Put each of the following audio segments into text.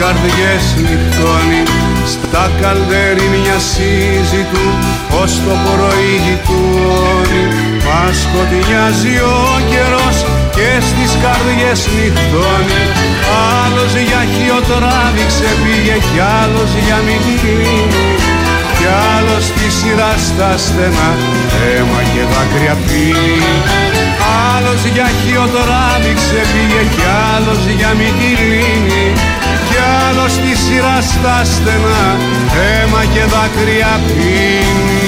καρδιές νυχτώνει, στα καλδέρι μια συζητού ως το πρωί γειτόνι. Μας σκοτεινιάζει ο καιρός και στις καρδιές νυχτώνει. Άλλος για χιοτράβηξε πήγε κι άλλος για Μυτιλήνη, κι άλλος στη σειρά στα στενά αίμα και δάκρυα πίνει. Άλλος για χιοτράβηξε πήγε κι άλλος για Μυτιλήνη, κι άλλος στη σειρά στα στενά αίμα και δάκρυα πίνει.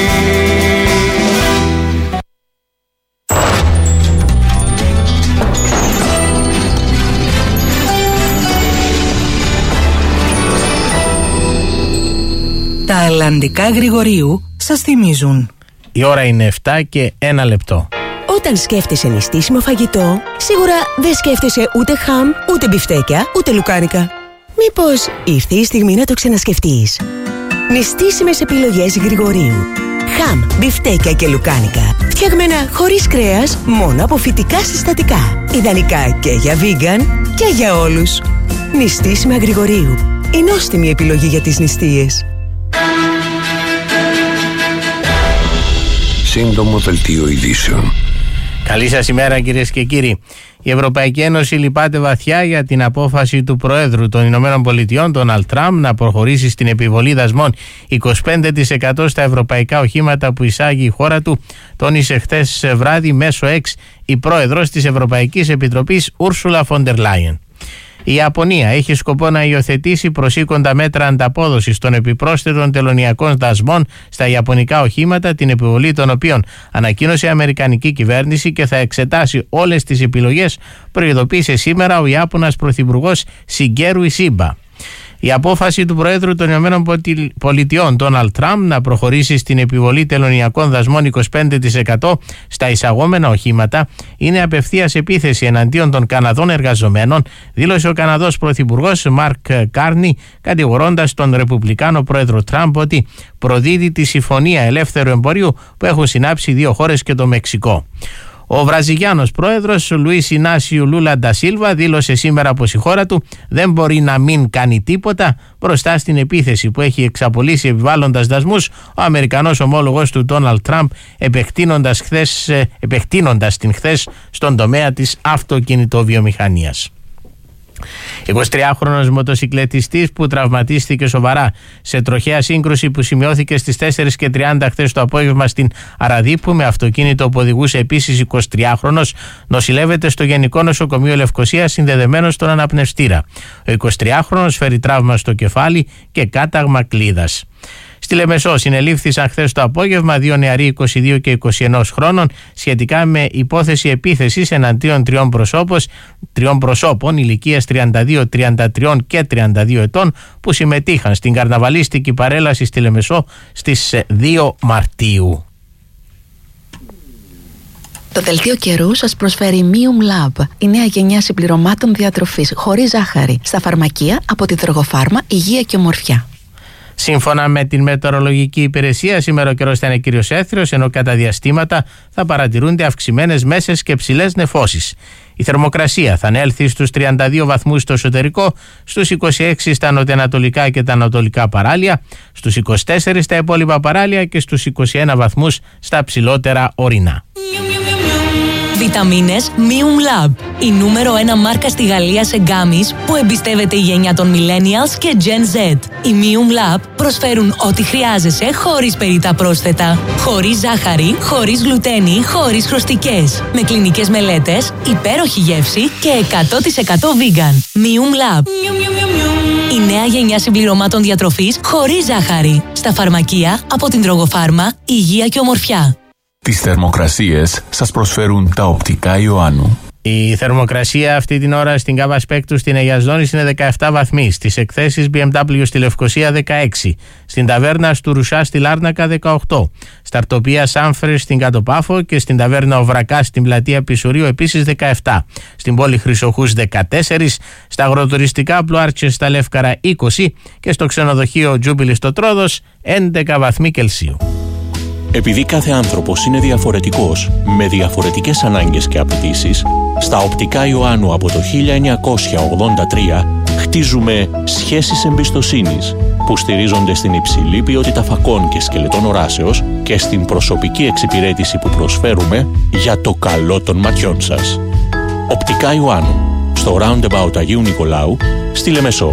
Τα Ελλαντικά Γρηγορίου σας θυμίζουν. Η ώρα είναι 7 και 1 λεπτό. Όταν σκέφτεσαι νηστίσιμο φαγητό, σίγουρα δεν σκέφτεσαι ούτε χαμ, ούτε μπιφτέκια, ούτε λουκάνικα. Μήπως ήρθε η στιγμή να το ξανασκεφτείς? Νηστίσιμες επιλογές Γρηγορίου. Χαμ, μπιφτέκια και λουκάνικα. Φτιαγμένα χωρίς κρέας, μόνο από φυτικά συστατικά. Ιδανικά και για vegan και για όλους. Νηστίσιμα Γρηγορίου. Η νόστιμη επιλογή για τις νηστείες. Σύντομο δελτίο ειδήσεων. Καλή σας ημέρα κυρίες και κύριοι. Η Ευρωπαϊκή Ένωση λυπάται βαθιά για την απόφαση του Προέδρου των Ηνωμένων Πολιτειών, Ντόναλντ Τραμπ, να προχωρήσει στην επιβολή δασμών 25% στα ευρωπαϊκά οχήματα που εισάγει η χώρα του, τόνισε χθες βράδυ μέσω X η πρόεδρος της Ευρωπαϊκής Επιτροπής Ούρσουλα φον ντερ Λάιεν. Η Ιαπωνία έχει σκοπό να υιοθετήσει προσήκοντα μέτρα ανταπόδοσης των επιπρόσθετων τελωνειακών δασμών στα ιαπωνικά οχήματα, την επιβολή των οποίων ανακοίνωσε η Αμερικανική κυβέρνηση και θα εξετάσει όλες τις επιλογές, προειδοποίησε σήμερα ο Ιάπωνας Πρωθυπουργός Σιγκέρου Ισίμπα. Η απόφαση του Προέδρου των Ηνωμένων Πολιτειών, Ντόναλντ Τραμπ, να προχωρήσει στην επιβολή τελωνειακών δασμών 25% στα εισαγόμενα οχήματα είναι απευθείας επίθεση εναντίον των Καναδών εργαζομένων, δήλωσε ο Καναδός Πρωθυπουργός Μαρκ Κάρνι, κατηγορώντας τον Ρεπουμπλικάνο Πρόεδρο Τραμπ ότι προδίδει τη Συμφωνία Ελεύθερου Εμπορίου που έχουν συνάψει δύο χώρες και το Μεξικό. Ο Βραζιλιάνος πρόεδρος Λουίς Ινάσιου Λούλα ντα Σίλβα δήλωσε σήμερα πως η χώρα του δεν μπορεί να μην κάνει τίποτα μπροστά στην επίθεση που έχει εξαπολύσει επιβάλλοντας δασμούς ο Αμερικανός ομόλογος του Ντόναλντ Τραμπ, επεκτείνοντας την χθες στον τομέα της αυτοκινητοβιομηχανίας. 23χρονος μοτοσικλετιστής που τραυματίστηκε σοβαρά σε τροχαία σύγκρουση που σημειώθηκε στις 4:30 χθες το απόγευμα στην Αραδίππου με αυτοκίνητο που οδηγούσε επίσης 23χρονος, νοσηλεύεται στο Γενικό Νοσοκομείο Λευκωσίας συνδεδεμένος στον αναπνευστήρα. Ο 23χρονος φέρει τραύμα στο κεφάλι και κάταγμα κλίδας. Στη Λεμεσό συνελήφθησαν χθες το απόγευμα δύο νεαροί 22 και 21 χρόνων σχετικά με υπόθεση επίθεσης εναντίον τριών προσώπων ηλικίας 32, 33 και 32 ετών που συμμετείχαν στην καρναβαλίστικη παρέλαση στη Λεμεσό στις 2 Μαρτίου. Το δελτίο καιρού σας προσφέρει Mium Lab, η νέα γενιά συμπληρωμάτων διατροφής χωρίς ζάχαρη, στα φαρμακεία από τη Δρογοφάρμα Υγεία και Ομορφιά. Σύμφωνα με την μετεωρολογική υπηρεσία, σήμερα ο καιρός θα είναι κυρίως έθριος, ενώ κατά διαστήματα θα παρατηρούνται αυξημένες μέσες και ψηλές νεφώσεις. Η θερμοκρασία θα ανέλθει στους 32 βαθμούς στο εσωτερικό, στους 26 στα νοτιοανατολικά και τα ανατολικά παράλια, στους 24 στα υπόλοιπα παράλια και στους 21 βαθμούς στα ψηλότερα ορεινά. Βιταμίνες Mium Lab, η νούμερο 1 μάρκα στη Γαλλία σε γκάμις που εμπιστεύεται η γενιά των Millennials και Gen Z. Οι Mium Lab προσφέρουν ό,τι χρειάζεσαι χωρίς περιττά πρόσθετα. Χωρίς ζάχαρη, χωρίς γλουτένη, χωρίς χρωστικές. Με κλινικές μελέτες, υπέροχη γεύση και 100% vegan. Mium Lab. Η νέα γενιά συμπληρωμάτων διατροφής χωρίς ζάχαρη. Στα φαρμακεία από την Δρογοφάρμα Υγεία και Ομορφιά. Τις θερμοκρασίες σας προσφέρουν τα οπτικά Ιωάννου. Η θερμοκρασία αυτή την ώρα στην Κάβα Σπέκτου στην Αγιασδόνης είναι 17 βαθμοί, στις εκθέσεις BMW στη Λευκωσία 16, στην ταβέρνα του Ρουσά στη Λάρνακα 18, στα Αρτοπία Σάμφρες στην Κατοπάφο και στην ταβέρνα Οβρακά στην πλατεία Πισουρίου επίσης 17, στην πόλη Χρυσοχούς 14, στα αγροτουριστικά Πλουάρτσες στα Λεύκαρα 20 και στο ξενοδοχείο Τζούμπιλι στο Τρόδος 11 βαθμοί Κελσίου. Επειδή κάθε άνθρωπος είναι διαφορετικός, με διαφορετικές ανάγκες και απαιτήσεις, στα οπτικά Ιωάννου από το 1983 Χτίζουμε σχέσεις εμπιστοσύνης που στηρίζονται στην υψηλή ποιότητα φακών και σκελετών οράσεως και στην προσωπική εξυπηρέτηση που προσφέρουμε για το καλό των ματιών σας. Οπτικά Ιωάννου, στο Roundabout Αγίου Νικολάου, στη Λεμεσό.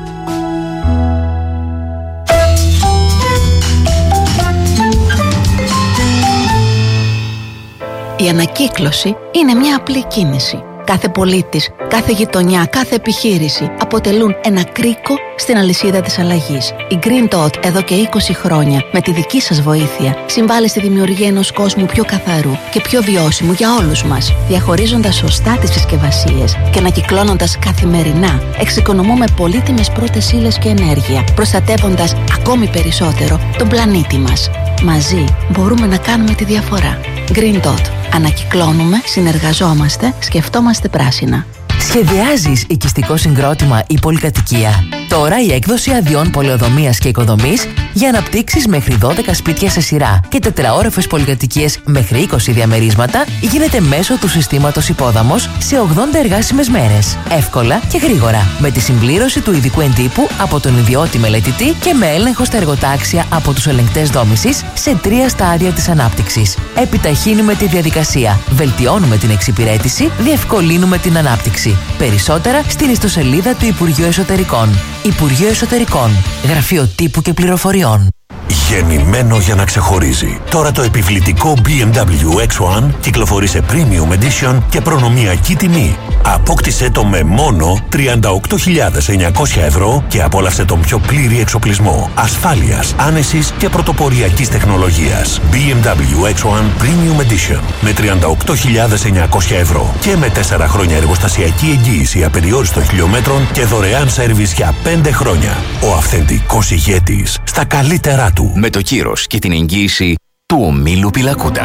Η ανακύκλωση είναι μια απλή κίνηση. Κάθε πολίτης, κάθε γειτονιά, κάθε επιχείρηση αποτελούν ένα κρίκο στην αλυσίδα της αλλαγής. Η Green Dot εδώ και 20 χρόνια, με τη δική σας βοήθεια, συμβάλλει στη δημιουργία ενός κόσμου πιο καθαρού και πιο βιώσιμου για όλους μας. Διαχωρίζοντας σωστά τις συσκευασίες και ανακυκλώνοντας καθημερινά, εξοικονομούμε πολύτιμες πρώτες ύλες και ενέργεια, προστατεύοντας ακόμη περισσότερο τον πλανήτη μας. Μαζί μπορούμε να κάνουμε τη διαφορά. Green Dot. Ανακυκλώνουμε, συνεργαζόμαστε, σκεφτόμαστε πράσινα. Σχεδιάζεις οικιστικό συγκρότημα ή πολυκατοικία? Τώρα η έκδοση αδειών πολεοδομίας και οικοδομής για αναπτύξεις μέχρι 12 σπίτια σε σειρά και τετραόροφες πολυκατοικίες μέχρι 20 διαμερίσματα γίνεται μέσω του συστήματος Υπόδαμος σε 80 εργάσιμες μέρες. Εύκολα και γρήγορα. Με τη συμπλήρωση του ειδικού εντύπου από τον ιδιώτη μελετητή και με έλεγχο στα εργοτάξια από τους ελεγκτές δόμησης σε 3 στάδια της ανάπτυξης. Επιταχύνουμε τη διαδικασία. Βελτιώνουμε την εξυπηρέτηση. Διευκολύνουμε την ανάπτυξη. Περισσότερα στην ιστοσελίδα του Υπουργείου Εσωτερικών. Υπουργείο Εσωτερικών. Γραφείο Τύπου και Πληροφοριών. Γεννημένο για να ξεχωρίζει. Τώρα το επιβλητικό BMW X1 κυκλοφορεί σε Premium Edition και προνομιακή τιμή. Απόκτησε το με μόνο 38.900 ευρώ και απόλαυσε τον πιο πλήρη εξοπλισμό ασφάλειας, άνεσης και πρωτοποριακής τεχνολογίας. BMW X1 Premium Edition με 38.900 ευρώ και με 4 χρόνια εργοστασιακή εγγύηση απεριόριστων χιλιόμετρων και δωρεάν σέρβις για 5 χρόνια. Ο αυθεντικός ηγέτης στα καλύτερά του. Με το κύρος και την εγγύηση του ομίλου Πιλακούτα.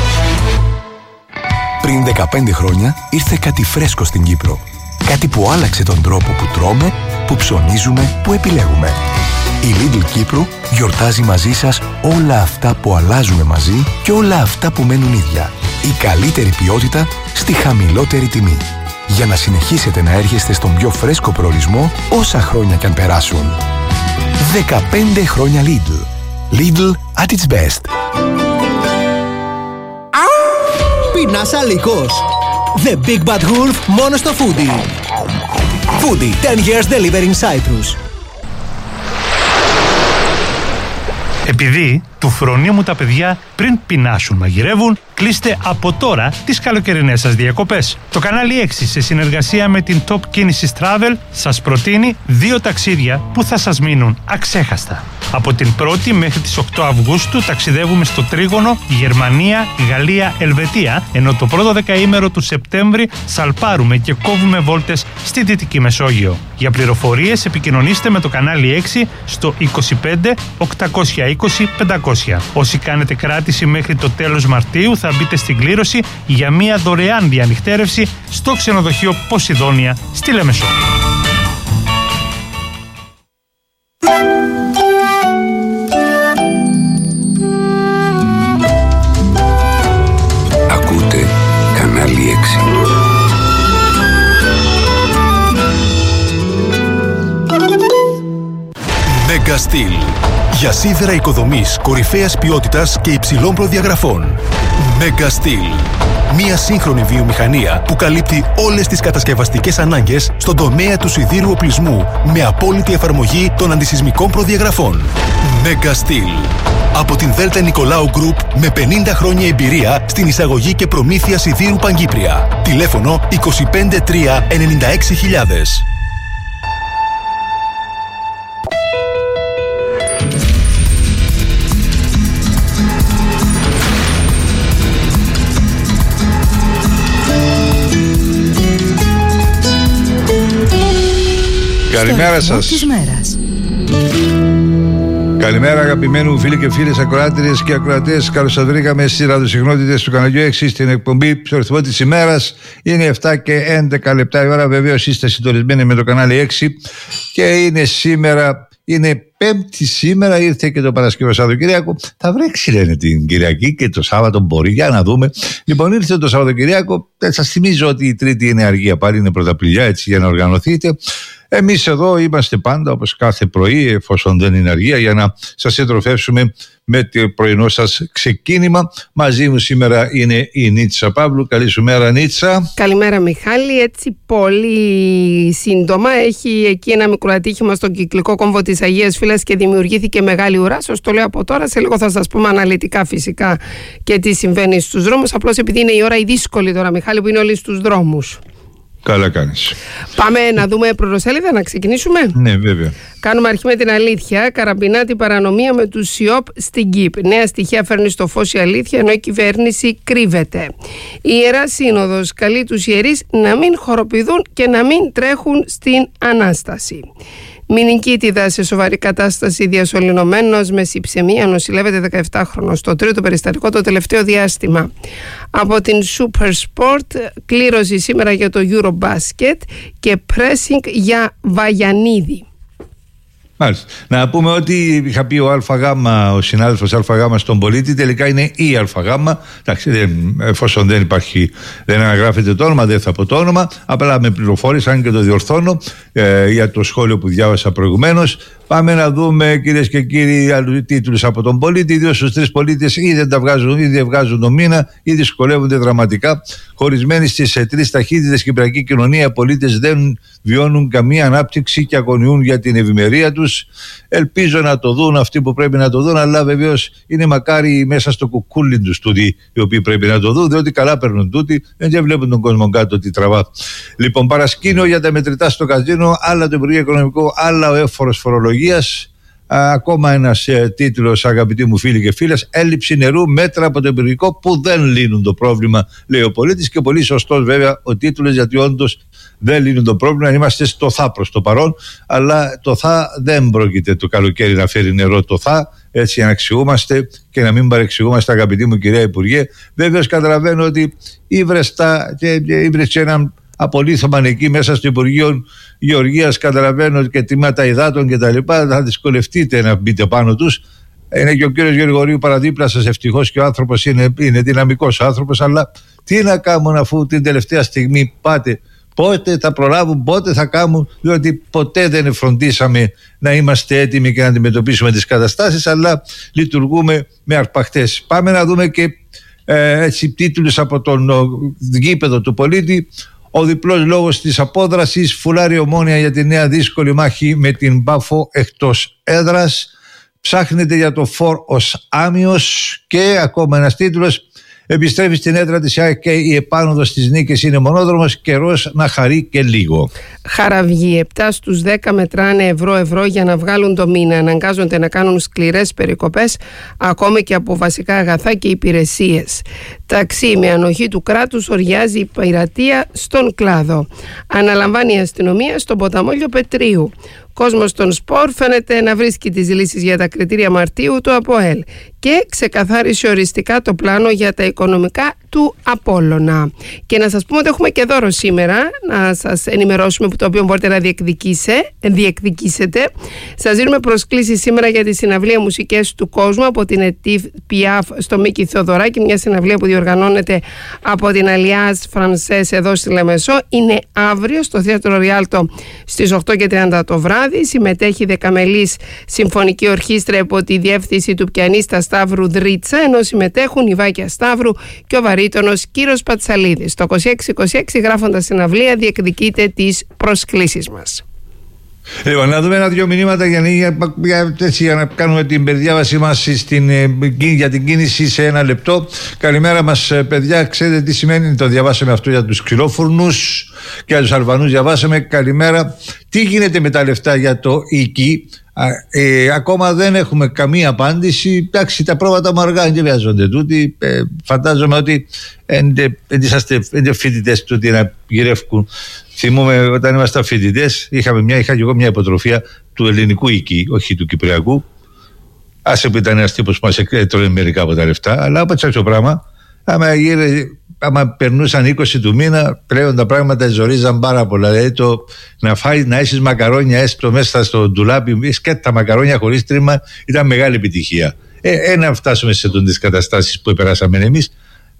Πριν 15 χρόνια ήρθε κάτι φρέσκο στην Κύπρο. Κάτι που άλλαξε τον τρόπο που τρώμε, που ψωνίζουμε, που επιλέγουμε. Η Lidl Κύπρου γιορτάζει μαζί σας όλα αυτά που αλλάζουμε μαζί και όλα αυτά που μένουν ίδια. Η καλύτερη ποιότητα στη χαμηλότερη τιμή. Για να συνεχίσετε να έρχεστε στον πιο φρέσκο προορισμό όσα χρόνια κι αν περάσουν. 15 χρόνια Lidl. Lidl at its best. Πεινάς αλικός. The Big Bad Wolf μόνο στο Foodie. Foodie, 10 years delivering Cyprus. Επειδή του φρονίμου τα παιδιά πριν πεινάσουν μαγειρεύουν, κλείστε από τώρα τις καλοκαιρινές σας διακοπές. Το κανάλι 6 σε συνεργασία με την Top Κίνησης Travel σας προτείνει 2 ταξίδια που θα σας μείνουν αξέχαστα. Από την 1η μέχρι τις 8 Αυγούστου ταξιδεύουμε στο τρίγωνο Γερμανία, Γαλλία, Ελβετία, ενώ το πρώτο δεκαήμερο του Σεπτέμβρη σαλπάρουμε και κόβουμε βόλτες στη Δυτική Μεσόγειο. Για πληροφορίες επικοινωνήστε με το κανάλι 6 στο 25 820 500. Όσοι κάνετε κράτηση μέχρι το τέλος Μαρτίου θα μπείτε στην κλήρωση για μια δωρεάν διανυκτέρευση στο ξενοδοχείο Ποσειδόνια στη Λεμεσό. Ακούτε κανάλι 6. Mega Steel. Για σίδερα οικοδομής κορυφαίας ποιότητας και υψηλών προδιαγραφών. Mega Steel. Μια σύγχρονη βιομηχανία που καλύπτει όλες τις κατασκευαστικές ανάγκες στον τομέα του σιδήρου οπλισμού με απόλυτη εφαρμογή των αντισυσμικών προδιαγραφών. Mega Steel. Από την Δέλτα Νικολάου Group με 50 χρόνια εμπειρία στην εισαγωγή και προμήθεια σιδήρου Παγκύπρια. Τηλέφωνο 253 96000. Καλημέρα σας. Καλημέρα αγαπημένου φίλοι και φίλες ακροάτριες και ακροατές. Καλώς σας βρήκαμε στις ραδιοσυχνότητες του καναλιού 6 στην εκπομπή στο ρυθμό της ημέρας. Είναι 7 και 11 λεπτά η ώρα. Βεβαίως είστε συντονισμένοι με το κανάλι 6 και είναι σήμερα, είναι Πέμπτη σήμερα, ήρθε και το Παρασκευό Σαββατοκύριακο. Θα βρέξει λένε την Κυριακή και το Σάββατο μπορεί, για να δούμε. Λοιπόν, ήρθε το Σαββατοκύριακο. Σας θυμίζω ότι η Τρίτη είναι αργία πάλι, είναι πρωταπληλιά, έτσι για να οργανωθείτε. Εμείς εδώ είμαστε πάντα, όπως κάθε πρωί, εφόσον δεν είναι αργία, για να σας συντροφεύσουμε με το πρωινό σας ξεκίνημα. Μαζί μου σήμερα είναι η Νίτσα Παύλου. Καλή σου μέρα, Νίτσα. Καλημέρα, Μιχάλη. Έτσι πολύ σύντομα, έχει εκεί ένα μικρό ατύχημα στον κυκλικό κόμβο της Αγίας Φύλας και δημιουργήθηκε μεγάλη ουρά. Σας το λέω από τώρα. Σε λίγο θα σας πούμε αναλυτικά φυσικά και τι συμβαίνει στους δρόμους. Απλώς επειδή είναι η ώρα η δύσκολη τώρα, Μιχάλη, που είναι όλοι στους δρόμους. Καλά κάνεις. Πάμε να δούμε πρωτοσέλιδα, να ξεκινήσουμε. Ναι, βέβαια. Κάνουμε αρχή με την αλήθεια. Καραμπινά την παρανομία με τους ΣΥΟΠ στην ΚΙΠ. Νέα στοιχεία φέρνει στο φως η αλήθεια, ενώ η κυβέρνηση κρύβεται. Η Ιερά Σύνοδος καλεί τους ιερείς να μην χοροπηδούν και να μην τρέχουν στην Ανάσταση. Μηνικίτιδα σε σοβαρή κατάσταση, διασωληνωμένος με συψαιμία, νοσηλεύεται 17χρονος. Το τρίτο περιστατικό το τελευταίο διάστημα. Από την Super Sport, κλήρωση σήμερα για το Eurobasket και pressing για Βαγιανίδη. Μάλιστα. Να πούμε ότι είχα πει ο συνάδελφος ΑΓ στον Πολίτη, τελικά είναι η ΑΓ. Εντάξει, εφόσον δεν αναγράφεται το όνομα, δεν θα πω το όνομα. Απλά με πληροφόρησαν και το διορθώνω για το σχόλιο που διάβασα προηγουμένως. Πάμε να δούμε, κυρίες και κύριοι, άλλους τίτλους από τον Πολίτη. 2 στους 3 πολίτες ή δεν βγάζουν το μήνα ή δυσκολεύονται δραματικά. Χωρισμένοι στις 3 ταχύτητες κυπριακή κοινωνία, οι πολίτες δεν βιώνουν καμία ανάπτυξη και αγωνιούν για την ευημερία τους. Ελπίζω να το δουν αυτοί που πρέπει να το δουν, αλλά βεβαίως είναι μακάρι μέσα στο κουκούλι τους τούτοι οι οποίοι πρέπει να το δουν, διότι καλά παίρνουν τούτοι, δεν βλέπουν τον κόσμο κάτω τι τραβά. Λοιπόν, παρασκήνιο για τα μετρητά στο καζίνο, άλλα το Υπουργείο Οικονομικό, άλλα ο εύφορος φορολογίας. Ακόμα ένας τίτλος, αγαπητοί μου φίλοι και φίλες, έλλειψη νερού, μέτρα από το Υπουργικό που δεν λύνουν το πρόβλημα, λέει ο πολίτης, και πολύ σωστός βέβαια ο τίτλος, γιατί όντως δεν λύνουν το πρόβλημα. Είμαστε στο ΘΑ προς το παρόν, αλλά το ΘΑ δεν πρόκειται το καλοκαίρι να φέρει νερό το ΘΑ, έτσι να αξιούμαστε και να μην παρεξηγούμαστε, αγαπητοί μου κυρία Υπουργέ. Βέβαιως καταλαβαίνω ότι ήβρεστε έναν απολύθωμαν εκεί μέσα στο Υπουργείο Γεωργίας, καταλαβαίνω, και τιμάτα υδάτων και τα λοιπά, θα δυσκολευτείτε να μπείτε πάνω τους. Είναι και ο κύριος Γεωργορίου παραδίπλα σας, ευτυχώς, και ο άνθρωπος είναι δυναμικός άνθρωπος, αλλά τι να κάνουν αφού την τελευταία στιγμή πάτε? Πότε θα προλάβουν, πότε θα κάνουν, διότι ποτέ δεν φροντίσαμε να είμαστε έτοιμοι και να αντιμετωπίσουμε τις καταστάσεις, αλλά λειτουργούμε με αρπαχτές. Πάμε να δούμε και έτσι τίτλους από τον γήπεδο του Πολίτη. Ο διπλός λόγος της απόδρασης, φουλάρει Ομόνοια για τη νέα δύσκολη μάχη με την Πάφο εκτός έδρας. Ψάχνεται για το φόρ ως άμιος. Και ακόμα ένας τίτλος, επιστρέφει στην έδρα της ΑΕΚ και η επάνωδος στις νίκες είναι μονόδρομος, καιρός να χαρεί και λίγο. Χαραυγή, 7 στους 10 μετράνε ευρώ για να βγάλουν το μήνα. Αναγκάζονται να κάνουν σκληρές περικοπές ακόμη και από βασικά αγαθά και υπηρεσίες. Ταξί με ανοχή του κράτους, οριάζει η πειρατεία στον κλάδο. Αναλαμβάνει η αστυνομία στον ποταμό Λιοπετρίου. Κόσμος των σπορ φαίνεται να βρίσκει τις λύσεις για τα κριτήρια Μαρτίου του ΑΠΟΕΛ και ξεκαθάρισε οριστικά το πλάνο για τα οικονομικά του Απόλλωνα. Και να σας πούμε ότι έχουμε και δώρο σήμερα, να σας ενημερώσουμε, που το οποίο μπορείτε να διεκδικήσετε. Σας δίνουμε προσκλήσεις σήμερα για τη συναυλία Μουσικές του Κόσμου από την ΕΤΙΦ ΠΙΑΦ στο Μίκη Θεοδωράκη, μια συναυλία που διοργανώνεται από την Alliance Française εδώ στη Λεμεσό. Είναι αύριο στο Θέατρο Ριάλτο στις 8:30 το βράδυ. Συμμετέχει δεκαμελής συμφωνική ορχήστρα υπό τη διεύθυνση του πιανίστα Σταύρου Δρίτσα, ενώ συμμετέχουν η Βάκια Σταύρου και ο βαρύτονος Κύρος Πατσαλίδης. Το 2626, γράφοντας συναυλία, διεκδικείτε τις προσκλήσεις μας. Λοιπόν, να δούμε 1-2 μηνύματα για να κάνουμε την περιδιάβασή μας για την κίνηση σε 1 λεπτό. Καλημέρα μας, παιδιά. Ξέρετε τι σημαίνει? Το διαβάσαμε αυτό για τους ξυλόφουρνους και για τους Αλβανούς. Διαβάσαμε. Καλημέρα. Τι γίνεται με τα λεφτά για το ΙΚΙ? Ακόμα δεν έχουμε καμία απάντηση. Εντάξει, τα πρόβατα μου αργά δεν βιάζονται τούτοι. Φαντάζομαι ότι δεν φοιτητές τούτοι να γυρεύκουν. Θυμούμαι όταν ήμασταν φοιτητές, είχα και εγώ μια υποτροφία του ελληνικού ΙΚΙ, όχι του κυπριακού. Άσε που ήταν ένας τύπος που μας έτρωγε μερικά από τα λεφτά, αλλά από το πράγμα, άμα περνούσαν 20 του μήνα, πλέον τα πράγματα ζορίζαν πάρα πολλά. Δηλαδή να έχεις μακαρόνια έστω μέσα στο ντουλάπι, και τα μακαρόνια χωρίς τρίμα, ήταν μεγάλη επιτυχία. Να φτάσουμε σε τις καταστάσεις που περάσαμε εμείς.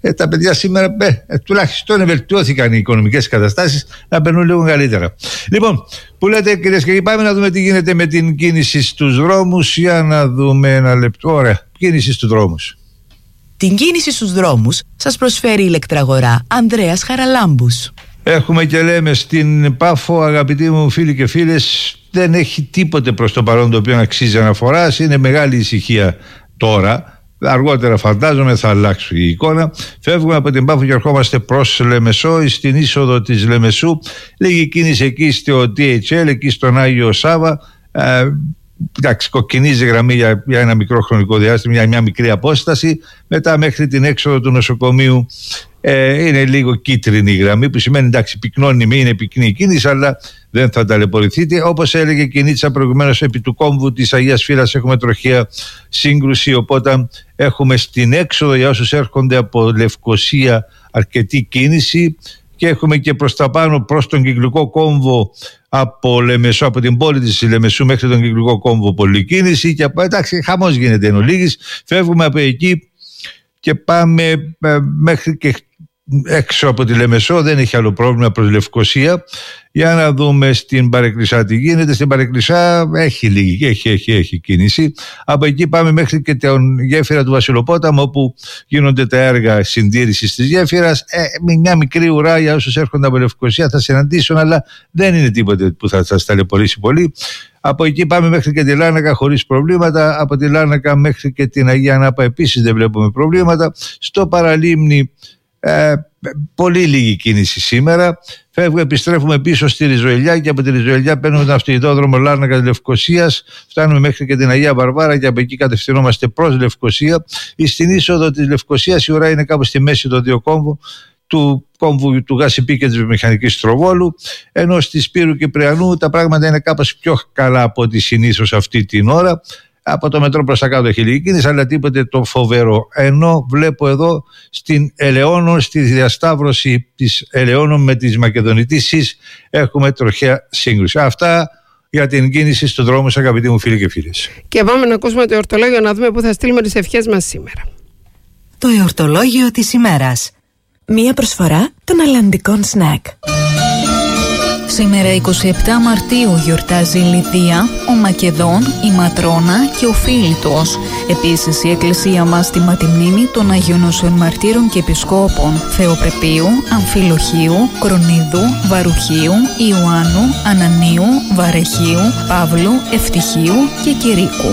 τα παιδιά σήμερα τουλάχιστον βελτιώθηκαν οι οικονομικές καταστάσεις, να περνούν λίγο καλύτερα. Λοιπόν, που λέτε κυρίες και κύριοι, πάμε να δούμε τι γίνεται με την κίνηση στους δρόμους. Για να δούμε ένα λεπτό. Ωραία, κίνηση στους δρόμους. Την κίνηση στους δρόμους σας προσφέρει η ηλεκτραγορά Ανδρέας Χαραλάμπους. Έχουμε και λέμε στην Πάφο, αγαπητοί μου φίλοι και φίλες, δεν έχει τίποτε προς το παρόν το οποίο αξίζει αναφοράς. Είναι μεγάλη ησυχία τώρα. Αργότερα φαντάζομαι θα αλλάξει η εικόνα. Φεύγουμε από την Πάφο και ερχόμαστε προς Λεμεσό. Στην είσοδο της Λεμεσού λίγη κίνηση εκεί στο THL, εκεί στον Άγιο Σάβα. Εντάξει, κοκκινίζει γραμμή για ένα μικρό χρονικό διάστημα, για μια μικρή απόσταση. Μετά μέχρι την έξοδο του νοσοκομείου είναι λίγο κίτρινη η γραμμή, που σημαίνει εντάξει, πυκνώνει, είναι πυκνή η κίνηση, αλλά δεν θα ταλαιπωρηθείτε. Όπως έλεγε και η Νίτσα προηγουμένως, επί του κόμβου της Αγίας Φύλας έχουμε τροχαία σύγκρουση, οπότε έχουμε στην έξοδο για όσους έρχονται από Λευκοσία αρκετή κίνηση, και έχουμε και προς τα πάνω προς τον κυκλικό κόμβο από Λεμεσό, από την πόλη της Λεμεσού μέχρι τον κυκλικό κόμβο πολλή κίνηση, και εντάξει, χαμός γίνεται εν ολίγης. Φεύγουμε από εκεί και πάμε μέχρι και έξω από τη Λεμεσό, δεν έχει άλλο πρόβλημα, προς Λευκοσία. Για να δούμε στην Παρεκκλησά τι γίνεται. Στην Παρεκκλησά έχει κίνηση. Από εκεί πάμε μέχρι και την γέφυρα του Βασιλοπόταμου, όπου γίνονται τα έργα συντήρησης της γέφυρας. Μια μικρή ουρά για όσους έρχονται από Λευκοσία θα συναντήσουν, αλλά δεν είναι τίποτε που θα σας ταλαιπωρήσει πολύ. Από εκεί πάμε μέχρι και τη Λάρνακα χωρίς προβλήματα. Από τη Λάρνακα μέχρι και την Αγία Νάπα επίσης δεν βλέπουμε προβλήματα. Στο Παραλίμνη πολύ λίγη κίνηση σήμερα. Επιστρέφουμε πίσω στη Ριζοηλιά, και από τη Ριζοηλιά παίρνουμε τον αυτοκινητόδρομο Λάρνακα Λευκοσίας, φτάνουμε μέχρι και την Αγία Βαρβάρα, και από εκεί κατευθυνόμαστε προς Λευκοσία. Στην είσοδο της Λευκοσίας η ουρά είναι κάπου στη μέση των δύο κόμβου, του κόμβου του Γασιπί και της Βιομηχανικής Τροβόλου, ενώ στη Σπύρου και Πριανού τα πράγματα είναι κάπως πιο καλά από ό,τι συνήθως αυτή την ώρα. Από το μετρό προς τα κάτω έχει λίγη κίνηση, αλλά τίποτε το φοβερό. Ενώ βλέπω εδώ στην Ελαιώνων, στη διασταύρωση της Ελαιώνων με της Μακεδονιτής ΣΥΣ, έχουμε τροχαία σύγκρουση. Αυτά για την κίνηση στον δρόμο, αγαπητοί μου φίλοι και φίλες. Και πάμε να ακούσουμε το εορτολόγιο, να δούμε πού θα στείλουμε τις ευχές μας σήμερα. Το εορτολόγιο της ημέρας. Μία προσφορά των αλλαντικών σνακ. Σήμερα 27 Μαρτίου γιορτάζει η Λιδία, ο Μακεδόν, η Ματρόνα και ο Φίλιτος. Επίσης η εκκλησία μας τιμά τη μνήμη των Αγίων Νοσίων Μαρτύρων και Επισκόπων Θεοπρεπίου, Αμφιλοχίου, Κρονίδου, Βαρουχίου, Ιωάννου, Ανανίου, Βαρεχίου, Παύλου, Ευτυχίου και Κηρύκου.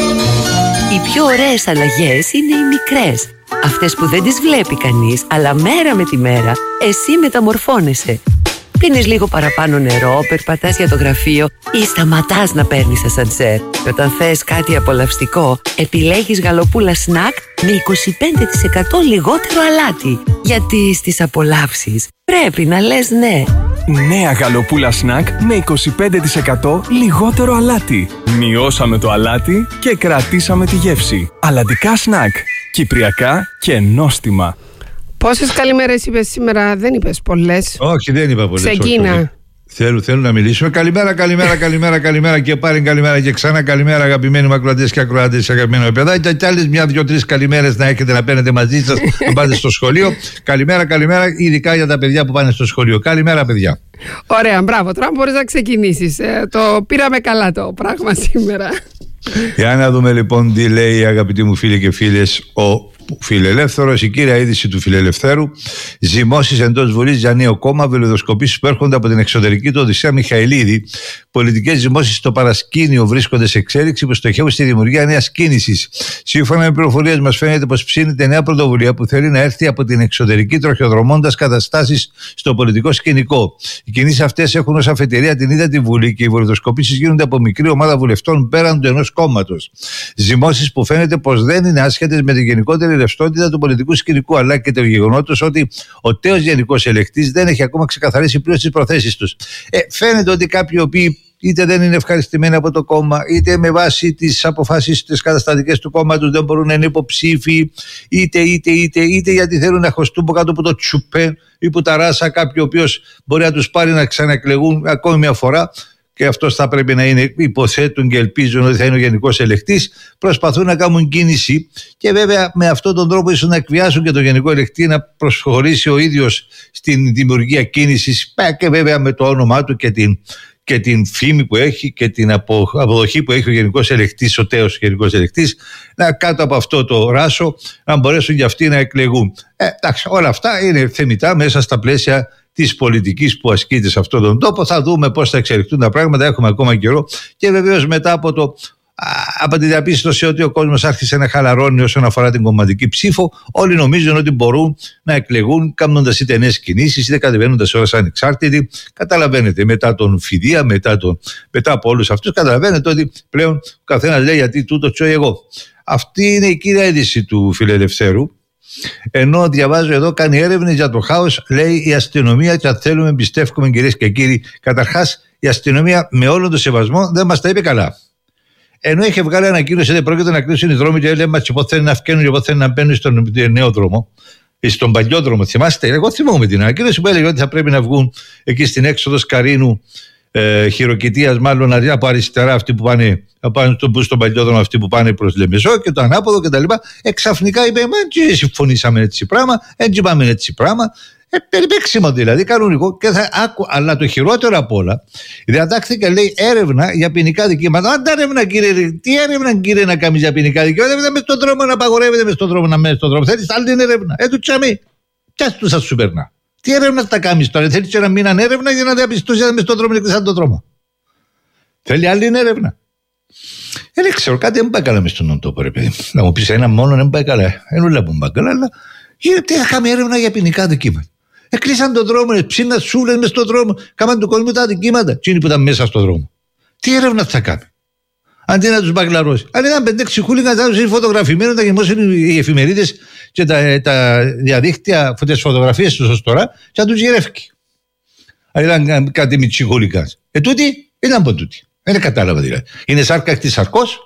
Οι πιο ωραίες αλλαγές είναι οι μικρές. Αυτές που δεν τις βλέπει κανείς, αλλά μέρα με τη μέρα εσύ μεταμορφώνεσαι. Πίνεις λίγο παραπάνω νερό, περπατάς για το γραφείο ή σταματάς να παίρνεις ασανσέρ. Και όταν θες κάτι απολαυστικό, επιλέγεις γαλοπούλα σνακ με 25% λιγότερο αλάτι. Γιατί στις απολαύσεις πρέπει να λες ναι. Νέα γαλοπούλα σνακ με 25% λιγότερο αλάτι. Μειώσαμε το αλάτι και κρατήσαμε τη γεύση. Αλλαντικά σνακ. Κυπριακά και νόστιμα. Πόσες καλημέρες είπες σήμερα? Δεν είπες πολλές. Όχι, δεν είπα πολλές. Ξεκίνα. Θέλω να μιλήσουμε. Καλημέρα και πάλι καλημέρα και ξανά καλημέρα, αγαπημένοι μου ακροατές και ακροατές, αγαπημένα παιδάκια. Και άλλες 1-2-3 καλημέρες να έχετε να παίρνετε μαζί σας να πάτε στο σχολείο. Καλημέρα, ειδικά για τα παιδιά που πάνε στο σχολείο. Καλημέρα, παιδιά. Ωραία, μπράβο. Τώρα μπορείς να ξεκινήσεις. Το πήραμε καλά το πράγμα σήμερα. Για να δούμε λοιπόν τι λέει, αγαπητοί μου φίλοι και φίλες, ο Φιλελεύθερος. Η κύρια είδηση του Φιλελευθέρου: ζυμώσεις εντός Βουλής για νέο κόμμα, βελοδοσκοπήσεις που έρχονται από την εξωτερική του Οδυσσέα Μιχαηλίδη. Πολιτικές ζυμώσεις στο παρασκήνιο βρίσκονται σε εξέλιξη που στοχεύουν στη δημιουργία νέας κίνησης. Σύμφωνα με πληροφορίες μας, φαίνεται πως ψήνεται νέα πρωτοβουλία που θέλει να έρθει από την εξωτερική, τροχιοδρομώντας καταστάσεις στο πολιτικό σκηνικό. Οι κινήσεις αυτές έχουν ως αφετηρία την ίδια τη Βουλή και οι βελοδοσκοπήσεις γίνονται από μικρή ομάδα βουλευτών πέραν του ενός κόμματος. Ζυμώσεις που φαίνεται πως δεν είναι άσχετες με την γενικότερη ρευστότητα του πολιτικού σκηνικού, αλλά και το γεγονότος ότι ο τέος γενικός ελεκτής δεν έχει ακόμα ξεκαθαρίσει πλήρως τις προθέσεις τους. Φαίνεται ότι κάποιοι οποίοι είτε δεν είναι ευχαριστημένοι από το κόμμα, είτε με βάση τις αποφάσεις τις καταστατικές του κόμματος δεν μπορούν να είναι υποψήφοι, είτε γιατί θέλουν να χωστούν από κάτω από το τσουπέ ή που τα ράσα κάποιοι ο οποίος μπορεί να τους πάρει να ξαναεκλεγούν ακόμη μια φορά. και αυτός θα πρέπει να είναι, υποθέτουν και ελπίζουν ότι θα είναι ο γενικός ελεκτής, προσπαθούν να κάνουν κίνηση και βέβαια με αυτόν τον τρόπο ίσως να εκβιάσουν και τον γενικό ελεκτή να προσχωρήσει ο ίδιος στην δημιουργία κίνησης, και βέβαια με το όνομά του και την φήμη που έχει και την αποδοχή που έχει ο γενικός ελεκτής, ο τέος γενικός ελεκτής, να κάτω από αυτό το ράσο να μπορέσουν και αυτοί να εκλεγούν. Εντάξει, όλα αυτά είναι θεμιτά μέσα στα πλαίσια της πολιτικής που ασκείται σε αυτόν τον τόπο. Θα δούμε πώς θα εξελιχθούν τα πράγματα, έχουμε ακόμα καιρό και βεβαίως μετά από τη διαπίστωση ότι ο κόσμος άρχισε να χαλαρώνει όσον αφορά την κομματική ψήφο, όλοι νομίζουν ότι μπορούν να εκλεγούν κάνοντας είτε νέες κινήσεις είτε κατεβαίνοντας ώρες ανεξάρτητοι. Καταλαβαίνετε, μετά τον Φιδία, μετά από όλους αυτούς, καταλαβαίνετε ότι πλέον ο καθένας λέει γιατί τούτο τσόι εγώ. Αυτή είναι η κύρια είδηση του Φιλελευθέρου. Ενώ διαβάζω εδώ, κάνει έρευνες για το χάος, λέει η αστυνομία, και αν θέλουμε πιστεύουμε, κυρίες και κύριοι, καταρχάς η αστυνομία με όλο τον σεβασμό δεν μας τα είπε καλά. Ενώ είχε βγάλει ανακοίνωση ότι πρόκειται να κλείσουν οι δρόμοι και λέει μας και πότε θέλουν να βγαίνουν και πότε θέλουν να μπαίνουν στον νέο δρόμο, στον παλιό δρόμο. Θυμάστε, εγώ θυμόμαι την ανακοίνωση που έλεγε ότι θα πρέπει να βγουν εκεί στην έξοδο Σκαρίνου, Χειροκητίας μάλλον, από αριστερά αυτοί που πάνε στον παλιό δρόμο, αυτοί που πάνε προς Λεμεζό και το ανάποδο κτλ. Εξαφνικά είπε, μα συμφωνήσαμε έτσι πράγμα, έτσι πάμε έτσι πράγμα. Περιπέξιμο δηλαδή, κανονικό. Αλλά το χειρότερο απ' όλα, διατάχθηκε, λέει, έρευνα για ποινικά δικήματα. Αν τα έρευνα, κύριε, τι έρευνα, κύριε, να κάνει για ποινικά δικήματα? Δεν με στον δρόμο να απαγορεύεται με στον δρόμο να μένει στον δρόμο. Θέλει άλλη έρευνα. Του τσαμί. Ποια του θα σου περνά. Τι έρευνα θα κάνει τώρα? Θέλει ένα μήνα έρευνα για να διαπιστώσει αν με στον δρόμο είναι τον δρόμο. Θέλει άλλη έρευνα. Δεν ξέρω, κάτι δεν πάει καλά με στον τόπο, ρε παιδί. Να μου πει ένα μόνο δεν πάει καλά. Δεν όλα που πάει καλά, αλλά τι θα κάνουμε έρευνα για ποινικά δικήματα. Κλείσαν τον δρόμο, ψήναν σούλες μες στον δρόμο, κάμαν του κόσμου τα δικήματα. Τι είναι που ήταν μέσα στον δρόμο. Τι έρευνα θα κάνει? Αντί να τους μπαγκλαρώσει. Αν ήταν 5-6 χούλιγκαν, θα τους είναι φωτογραφημένοι, θα γεμώσουν οι εφημερίδες και τα διαδίκτυα, τις φωτογραφίες τους ως τώρα, και θα τους γυρεύει. Αν ήταν κάτι μητσί χούλιγκαν. Τούτοι ήταν από τούτοι. Δεν κατάλαβα δηλαδή. Είναι σάρκα της σαρκός.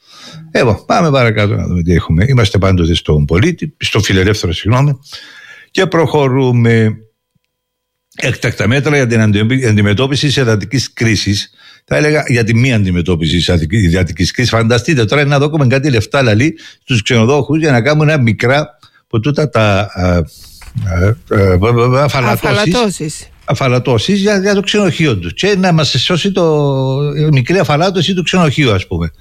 Πάμε παρακάτω να δούμε τι έχουμε. Είμαστε πάντοτε στον πολίτη, στο φιλελεύθερο, συγγνώμη. Και προχωρούμε. Έκτακτα μέτρα για την αντιμετώπιση της εδατικής κρίσης. Θα έλεγα για τη μη αντιμετώπιση της εδατικής κρίσης. Φανταστείτε τώρα να δώσουμε κάτι λεφτά λαλή στους ξενοδόχους για να κάνουν ένα μικρά από τούτα τα αφαλατώσεις για το ξενοδοχείο τους. Και να μας σώσει η μικρή αφαλάτωση του ξενοδοχείου, ας πούμε.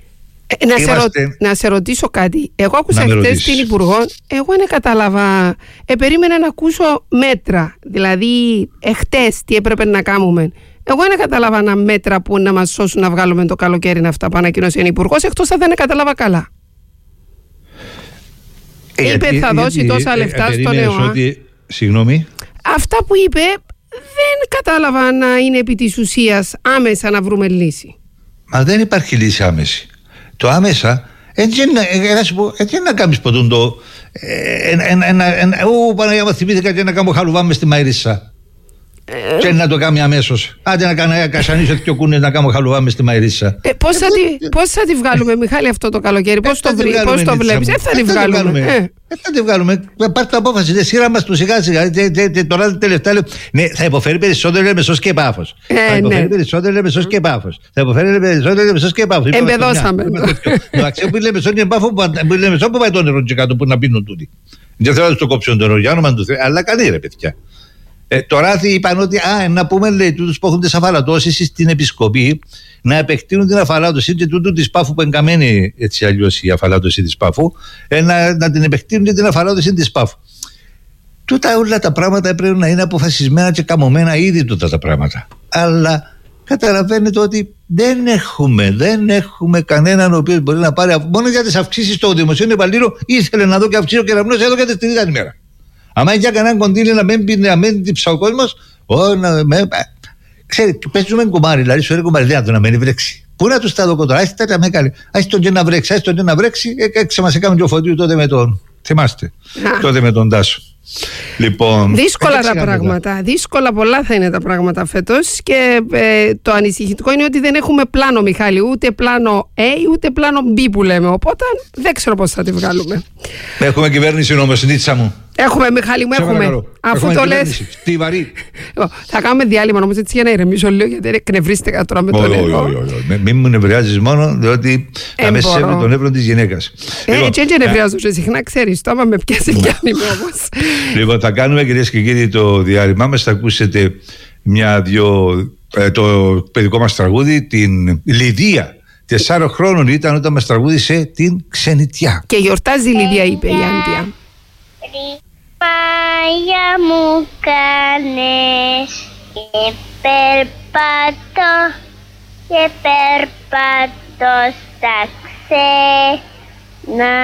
Να σε ρωτήσω κάτι. Εγώ άκουσα χτες την Υπουργό, εγώ δεν κατάλαβα. Περίμενα να ακούσω μέτρα. Δηλαδή, χτες τι έπρεπε να κάνουμε. Εγώ δεν κατάλαβα μέτρα που να μας σώσουν να βγάλουμε το καλοκαίρι αυτά που ανακοίνωσε η Υπουργός, εκτός αν δεν κατάλαβα καλά. Είπε θα δώσει τόσα λεφτά στον ΕΟΑ. Συγγνώμη. Αυτά που είπε δεν κατάλαβα να είναι επί της ουσίας άμεσα να βρούμε λύση. Μα δεν υπάρχει λύση άμεση. Το άμεσα, έτσι να κάνεις ποτούν το Παναγία μου, θυμήθηκα και να κάνω χαλουβάμε στη Μαϊρίσσα και να το κάνει αμέσως. Άντε να κάνω κασανίσω και ο κούνες να κάνω χαλουβάμε στη Μαϊρίσσα. Πώς θα τη βγάλουμε, Μιχάλη, αυτό το καλοκαίρι? Πώς το βλέπεις? Δεν θα τη βγάλουμε. Θα τη βγάλουμε. Πάρτε απόφαση. Δεν σειρά μας του σιγά σιγά. Τώρα τελευταία λέω. Ναι, θα υποφέρει περισσότερο η Λεμεσός και Πάφος. Θα υποφέρει περισσότερο η Λεμεσός και Πάφος. Θα υποφέρει περισσότερο η Λεμεσός και Πάφος. Εμπεδώσαμε. Εντάξει, που η Λεμεσός και Πάφο, που η Λεμεσός που πάει το νερό και κάτω που να πίνουν τούτοι. Δεν θέλω να του κόψουν το νερό, για όνομα του Θεού. Αλλά κανεί ρε παιδιά. Τώρα είπαν ότι να πούμε, λέει, τούτους που έχουν τις αφαλατώσεις στην Επισκοπή να επεκτείνουν την αφαλάτωση και τούτου της Πάφου που εγκαμένη έτσι αλλιώς η αφαλάτωση της Πάφου, να την επεκτείνουν και την αφαλάτωση της Πάφου. Τούτα όλα τα πράγματα πρέπει να είναι αποφασισμένα και καμωμένα ήδη τούτα τα πράγματα. Αλλά καταλαβαίνετε ότι δεν έχουμε κανέναν ο οποίος μπορεί να πάρει μόνο για τις αυξήσεις στο δημοσίων υπαλλήλων. Ήθελε να δω και αυξήσει ο κεραμνός εδώ και την ίδια ημέρα. Άμα για κανέναν κοντήλι να μην τύψα ο κόσμος, ξέρει, παίζουμε κουμάρι, δηλαδή σου έρχεται κουμάρι, δεν να μένει βρέξει. Πού να τους τα δω κοντά, άσχετα τα με καλή, άσχετα τον και να βρέξει, άσχετα τον και να βρέξει, μας έκαμε και ο Φωτίου τότε με τον, θυμάστε, τότε με τον Τάσο. Λοιπόν, δύσκολα τα πράγματα, δύσκολα πολλά θα είναι τα πράγματα φέτος και το ανησυχητικό είναι ότι δεν έχουμε πλάνο, Μιχάλη, ούτε πλάνο A ούτε πλάνο B που λέμε, οπότε δεν ξέρω πώς θα τη βγάλουμε. Έχουμε κυβέρνηση όμως, Νίτσα μου. Έχουμε, Μιχάλη μου, έχουμε. Αφού το λες. Θα κάνουμε διάλειμμα όμως έτσι για να ηρεμήσω λίγο, γιατί εκνευρίστηκα τώρα με το νερό. Μην μου νευριάζεις μόνο, διότι αμέσως έβρε τον νεύρο της γυναίκας. Έτσι νευριάζω και συχνά, ξέρεις, το άμα με πιάσει πιάνει όμως. Λοιπόν, θα κάνουμε, κυρίες και κύριοι, το διάλειμμα μας. Θα ακούσετε το παιδικό μας τραγούδι, την Λιδία. 4 χρόνων ήταν όταν μας τραγούδισε την Ξενιτιά. Και γιορτάζει η Λιδία, είπε η Άντια. Μάγια μου κάνες και περπατώ στα ξένα.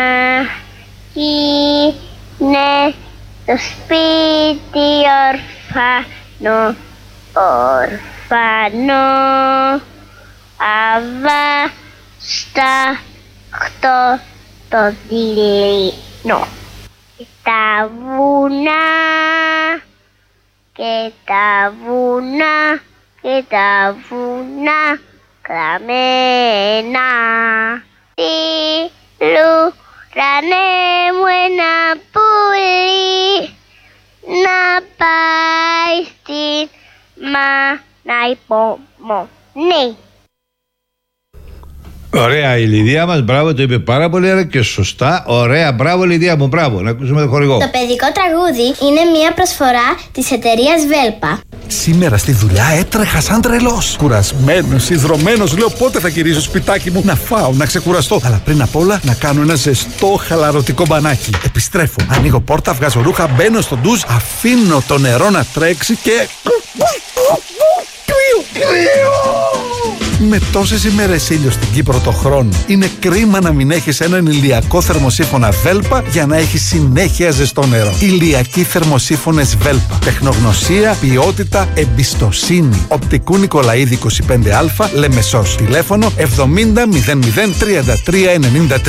Είναι το σπίτι ορφανό, αβά στα 8 το δειλινό. Και τα βουνά, και τα βουνά, και τα βουνά κλαμμένα. Τυλουράνε μου ένα πουλί να πάει στην μάνα υπομονή. Ωραία η Λιδία μας, μπράβο, το είπε πάρα πολύ ωραία και σωστά. Ωραία, μπράβο Λιδία μου, μπράβο. Να ακούσουμε το χορηγό. Το παιδικό τραγούδι είναι μια προσφορά της εταιρείας Βέλπα. Σήμερα στη δουλειά έτρεχα σαν τρελός. Κουρασμένος, ιδρωμένος, λέω πότε θα γυρίσω σπιτάκι μου να φάω, να ξεκουραστώ. Αλλά πριν απ' όλα να κάνω ένα ζεστό χαλαρωτικό μπανάκι. Επιστρέφω, ανοίγω πόρτα, βγάζω ρούχα, μπαίνω στο ντουζ, αφήνω το νερό να τρέξει και... Με τόσες ημέρες ήλιο στην Κύπρο το χρόνο, είναι κρίμα να μην έχεις έναν ηλιακό θερμοσύφωνα Βέλπα για να έχεις συνέχεια ζεστό νερό. Ηλιακοί θερμοσύφωνες Βέλπα. Τεχνογνωσία, ποιότητα, εμπιστοσύνη. Οπτικού Νικολαίδη 25Α, Λεμεσός. Τηλέφωνο 70 00 33 93.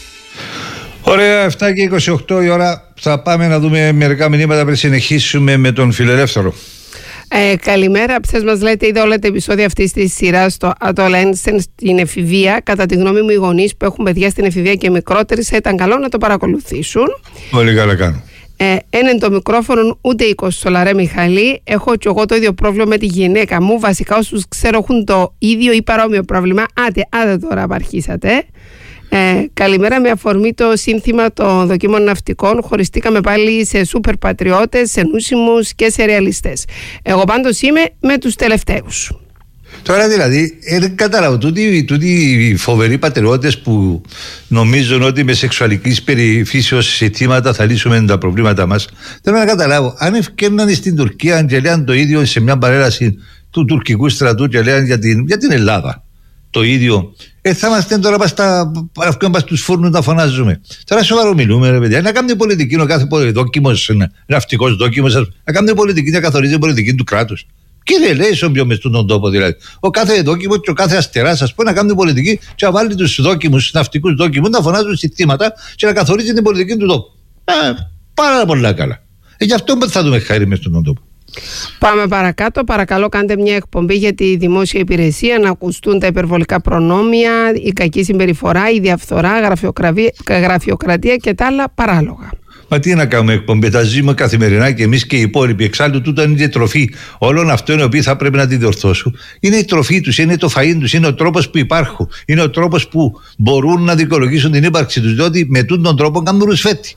Ωραία, 7 και 28 η ώρα. Θα πάμε να δούμε μερικά μηνύματα πριν συνεχίσουμε με τον Φιλελεύθερο. Καλημέρα, ψες μας λέτε, είδα όλα τα επεισόδια αυτής της σειράς στο Adolescence στην εφηβεία. Κατά τη γνώμη μου, οι γονείς που έχουν παιδιά στην εφηβεία και μικρότεροι θα ήταν καλό να το παρακολουθήσουν. Πολύ καλά κάνουν. Έναν το μικρόφωνο ούτε 20 σολαρέ Μιχαλή. Έχω και εγώ το ίδιο πρόβλημα με τη γυναίκα μου. Βασικά όσους ξέρω έχουν το ίδιο ή παρόμοιο πρόβλημα. Άντε τώρα που αρχίσατε. Καλημέρα, με αφορμή το σύνθημα των δοκίμων ναυτικών χωριστήκαμε πάλι σε σούπερ πατριώτες, σε νούσιμους και σε ρεαλιστές. Εγώ πάντως είμαι με τους τελευταίους. Τώρα δηλαδή δεν καταλάβω τούτοι οι φοβεροί πατριώτες που νομίζουν ότι με σεξουαλικής φύσεως ζητήματα θα λύσουμε τα προβλήματά μας. Θέλω να καταλάβω, αν ευκαιρνάνε στην Τουρκία και λέγαν το ίδιο σε μια παρέλαση του τουρκικού στρατού και λέγαν για την Ελλάδα το ίδιο, θα είμαστε τώρα πας στους φούρνους να φωνάζουμε. Τώρα σοβαρό μιλούμε, ρε παιδιά. Να κάνουμε πολιτική, ο κάθε δόκιμος, ναυτικός δόκιμος, να κάνουμε πολιτική, να καθορίζει την πολιτική του κράτους. Κύριε, λέει στον πιο μες τον τόπο δηλαδή. Ο κάθε δόκιμος και ο κάθε αστεράς, ας πούμε, να κάνουν πολιτική και να βάλει τους δόκιμους, ναυτικούς δόκιμους, να φωνάζουν συστήματα και να καθορίζει την πολιτική του τόπου. Πάρα πολλά καλά. Γι' αυτό θα δούμε χάρη μες στον τόπο. Πάμε παρακάτω. Παρακαλώ, κάντε μια εκπομπή για τη δημόσια υπηρεσία, να ακουστούν τα υπερβολικά προνόμια, η κακή συμπεριφορά, η διαφθορά, γραφειοκρατία και τα άλλα παράλογα. Μα τι να κάνουμε, εκπομπή, τα ζούμε καθημερινά και εμείς και οι υπόλοιποι. Εξάλλου, τούτο είναι η τροφή όλων αυτών οι οποίοι θα πρέπει να τη διορθώσουν. Είναι η τροφή τους, είναι το φαΐν τους, είναι ο τρόπος που υπάρχουν, είναι ο τρόπος που μπορούν να δικαιολογήσουν την ύπαρξη τους. Διότι με τούτον τον τρόπο κάνουν ρουσφέτη.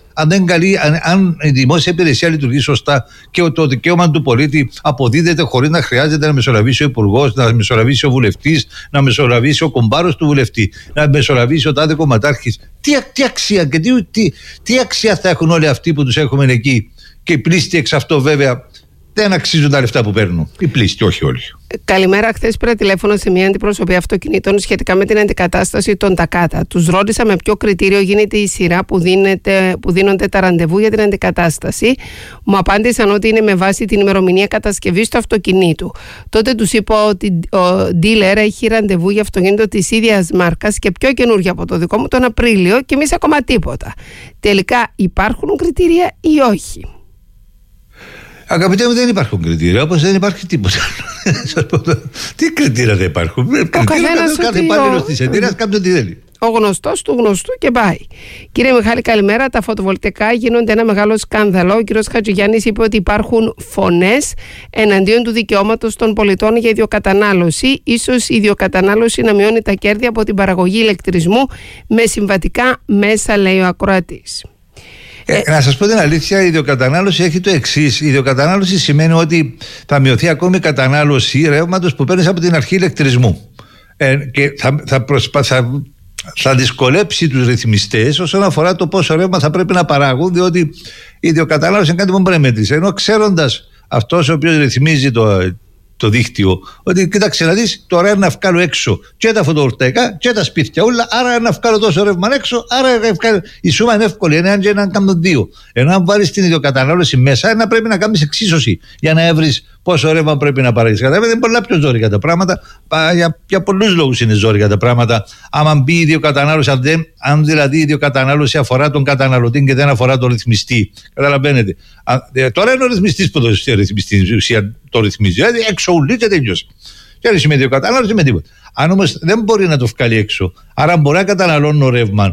Αν η δημόσια υπηρεσία λειτουργεί σωστά και το δικαίωμα του πολίτη αποδίδεται χωρίς να χρειάζεται να μεσολαβήσει ο υπουργός, να μεσολαβήσει ο βουλευτής, να μεσολαβήσει ο κουμπάρος του βουλευτή, να μεσολαβήσει ο τάδε κομματάρχης, τι αξία και τι αξία θα έχουν όλοι αυτοί που τους έχουμε εκεί, και οι πλήστοι εξ αυτό βέβαια δεν αξίζουν τα λεφτά που παίρνουν. Οι πλήστοι, όχι όλοι. Καλημέρα. Χθες πήρα τηλέφωνο σε μια αντιπροσωπεία αυτοκινήτων σχετικά με την αντικατάσταση των τακάτα. Τους ρώτησα με ποιο κριτήριο γίνεται η σειρά που δίνονται τα ραντεβού για την αντικατάσταση. Μου απάντησαν ότι είναι με βάση την ημερομηνία κατασκευής του αυτοκινήτου. Τότε τους είπα ότι ο dealer έχει ραντεβού για αυτοκίνητο της ίδιας μάρκας και πιο καινούργια από το δικό μου τον Απρίλιο και εμείς ακόμα τίποτα. Τελικά υπάρχουν κριτήρια ή όχι? Αγαπητέ μου, δεν υπάρχουν κριτήρια, όπως δεν υπάρχει τίποτα. Τι κριτήρια δεν υπάρχουν? Κάθε υπάλληλος της εταιρείας κάνει ό,τι θέλει. Ο γνωστός του γνωστού και πάει. Κύριε Μιχάλη, καλημέρα. Τα φωτοβολταϊκά γίνονται ένα μεγάλο σκάνδαλο. Ο κύριος Χατζηγιάννης είπε ότι υπάρχουν φωνές εναντίον του δικαιώματος των πολιτών για ιδιοκατανάλωση. Ίσως η ιδιοκατανάλωση να μειώνει τα κέρδη από την παραγωγή ηλεκτρισμού με συμβατικά μέσα, λέει ο ακροατής. Να σας πω την αλήθεια, η ιδιοκατανάλωση έχει το εξής. Η ιδιοκατανάλωση σημαίνει ότι θα μειωθεί ακόμη η κατανάλωση ρεύματος που παίρνεις από την αρχή ηλεκτρισμού. Και θα δυσκολέψει τους ρυθμιστές όσον αφορά το πόσο ρεύμα θα πρέπει να παράγουν, διότι η ιδιοκατανάλωση είναι κάτι που μπορεί να μετρήσει. Ενώ ξέροντας αυτός ο οποίος ρυθμίζει το δίκτυο, ότι κοίταξε να δεις, τώρα να βγάλω έξω και τα φωτοβολταϊκά και τα σπίτια όλα, άρα να βγάλω τόσο ρεύμα έξω, άρα η σούμα είναι εύκολη, έναν και έναν κάνουν δύο. Ενώ αν βάλεις την ιδιοκατανάλωση μέσα, να πρέπει να κάνεις εξίσωση για να έβρεις πόσο ρεύμα πρέπει να παράγεις. Καταλαβαίνετε, είναι πολλά πιο ζόρικα τα πράγματα. Για πολλούς λόγους είναι ζόρικα τα πράγματα. Άμα μπει η ιδιοκατανάλωση, αν δηλαδή η ιδιοκατανάλωση αφορά τον καταναλωτή και δεν αφορά τον ρυθμιστή. Καταλαβαίνετε. Τώρα είναι ο ρυθμιστής που το ρυθμιστή, ουσία το ρυθμίζει. Δηλαδή έξω ουλί και τελειώσει. Και δεν σημαίνει ιδιοκατανάλωση με τίποτα. Αν όμως δεν μπορεί να το βγάλει έξω, άρα μπορεί να καταναλώνω ρεύμα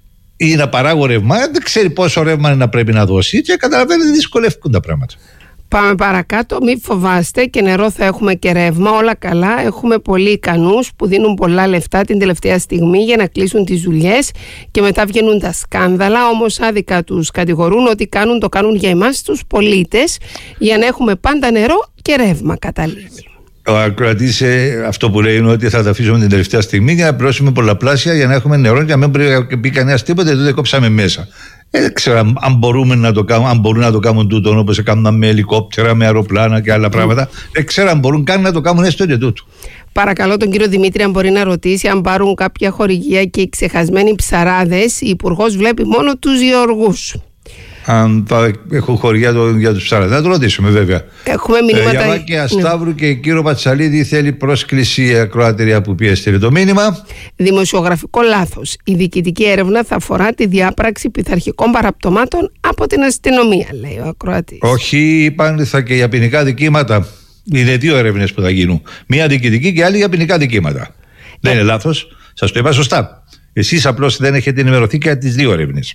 ή να παράγω ρεύμα, δεν ξέρει πόσο ρεύμα να πρέπει να δώσει και καταλαβαίνετε, δυσκολεύουν τα πράγματα. Πάμε παρακάτω, μην φοβάστε, και νερό θα έχουμε και ρεύμα, όλα καλά. Έχουμε πολλοί ικανούς που δίνουν πολλά λεφτά την τελευταία στιγμή για να κλείσουν τις δουλειές και μετά βγαίνουν τα σκάνδαλα, όμως άδικα τους κατηγορούν ότι το κάνουν για εμάς τους πολίτες, για να έχουμε πάντα νερό και ρεύμα, καταλήγει. Ο ακροατής αυτό που λέει είναι ότι θα τα αφήσουμε την τελευταία στιγμή για να πληρώσουμε πολλαπλάσια για να έχουμε νερό και να μην πει κανένα τίποτα, τότε κόψαμε μέσα. Δεν ξέρω αν μπορούμε να το κάνουμε, αν μπορούν να το κάνουν τούτο όπως έκαναν με ελικόπτερα, με αεροπλάνα και άλλα πράγματα. Δεν ξέρω αν μπορούν καν να το κάνουν έστω και τούτο. Παρακαλώ τον κύριο Δημήτρη αν μπορεί να ρωτήσει αν πάρουν κάποια χορηγία και οι ξεχασμένοι ψαράδες. Η Υπουργός βλέπει μόνο τους γεωργούς. Αν έχω χωριά για τους ψάρες, να το ρωτήσουμε βέβαια. Έχουμε μηνύματα. Γιαβάκη Ασταύρου και κύριο Πατσαλίδη θέλει πρόσκληση ακροατήρια που πιέστηκε το μήνυμα. Δημοσιογραφικό λάθος. Η διοικητική έρευνα θα αφορά τη διάπραξη πειθαρχικών παραπτωμάτων από την αστυνομία, λέει ο ακροατής. Όχι, είπαν θα και για ποινικά δικήματα. Είναι δύο έρευνες που θα γίνουν. Μία διοικητική και άλλη για ποινικά δικήματα. Δεν είναι λάθος. Σας το είπα σωστά. Εσείς απλώς δεν έχετε ενημερωθεί και για τις δύο έρευνες.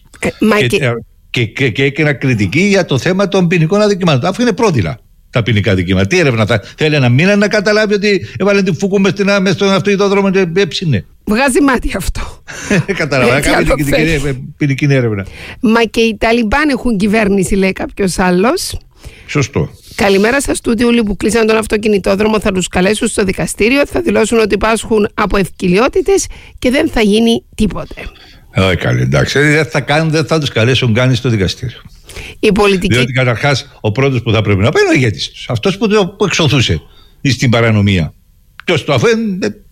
Και έκανα κριτική για το θέμα των ποινικών αδικημάτων. Αφού είναι πρόδειλα τα ποινικά αδικήματα. Τι έρευνα θα θέλει ένα μήνα να καταλάβει ότι έβαλε την φούκου μες στον αυτοκινητόδρομο και έψινε. Βγάζει μάτι αυτό. Καταλαβαίνω. Κάνει ποινική έρευνα. Μα και οι Ταλιμπάν έχουν κυβέρνηση, λέει κάποιος άλλος. Σωστό. Καλημέρα στα στούντιο. Όλοι που κλείσαν τον αυτοκινητόδρομο θα τους καλέσουν στο δικαστήριο. Θα δηλώσουν ότι πάσχουν από ευκυλιότητες και δεν θα γίνει τίποτε. Όχι καλή, εντάξει. Δεν θα τους καλέσουν καν στο δικαστήριο. Η πολιτική... Διότι καταρχάς ο πρώτος που θα πρέπει να πάει είναι ο ηγέτης τους. Αυτός που εξωθούσε στην παρανομία. Ποιος το αφού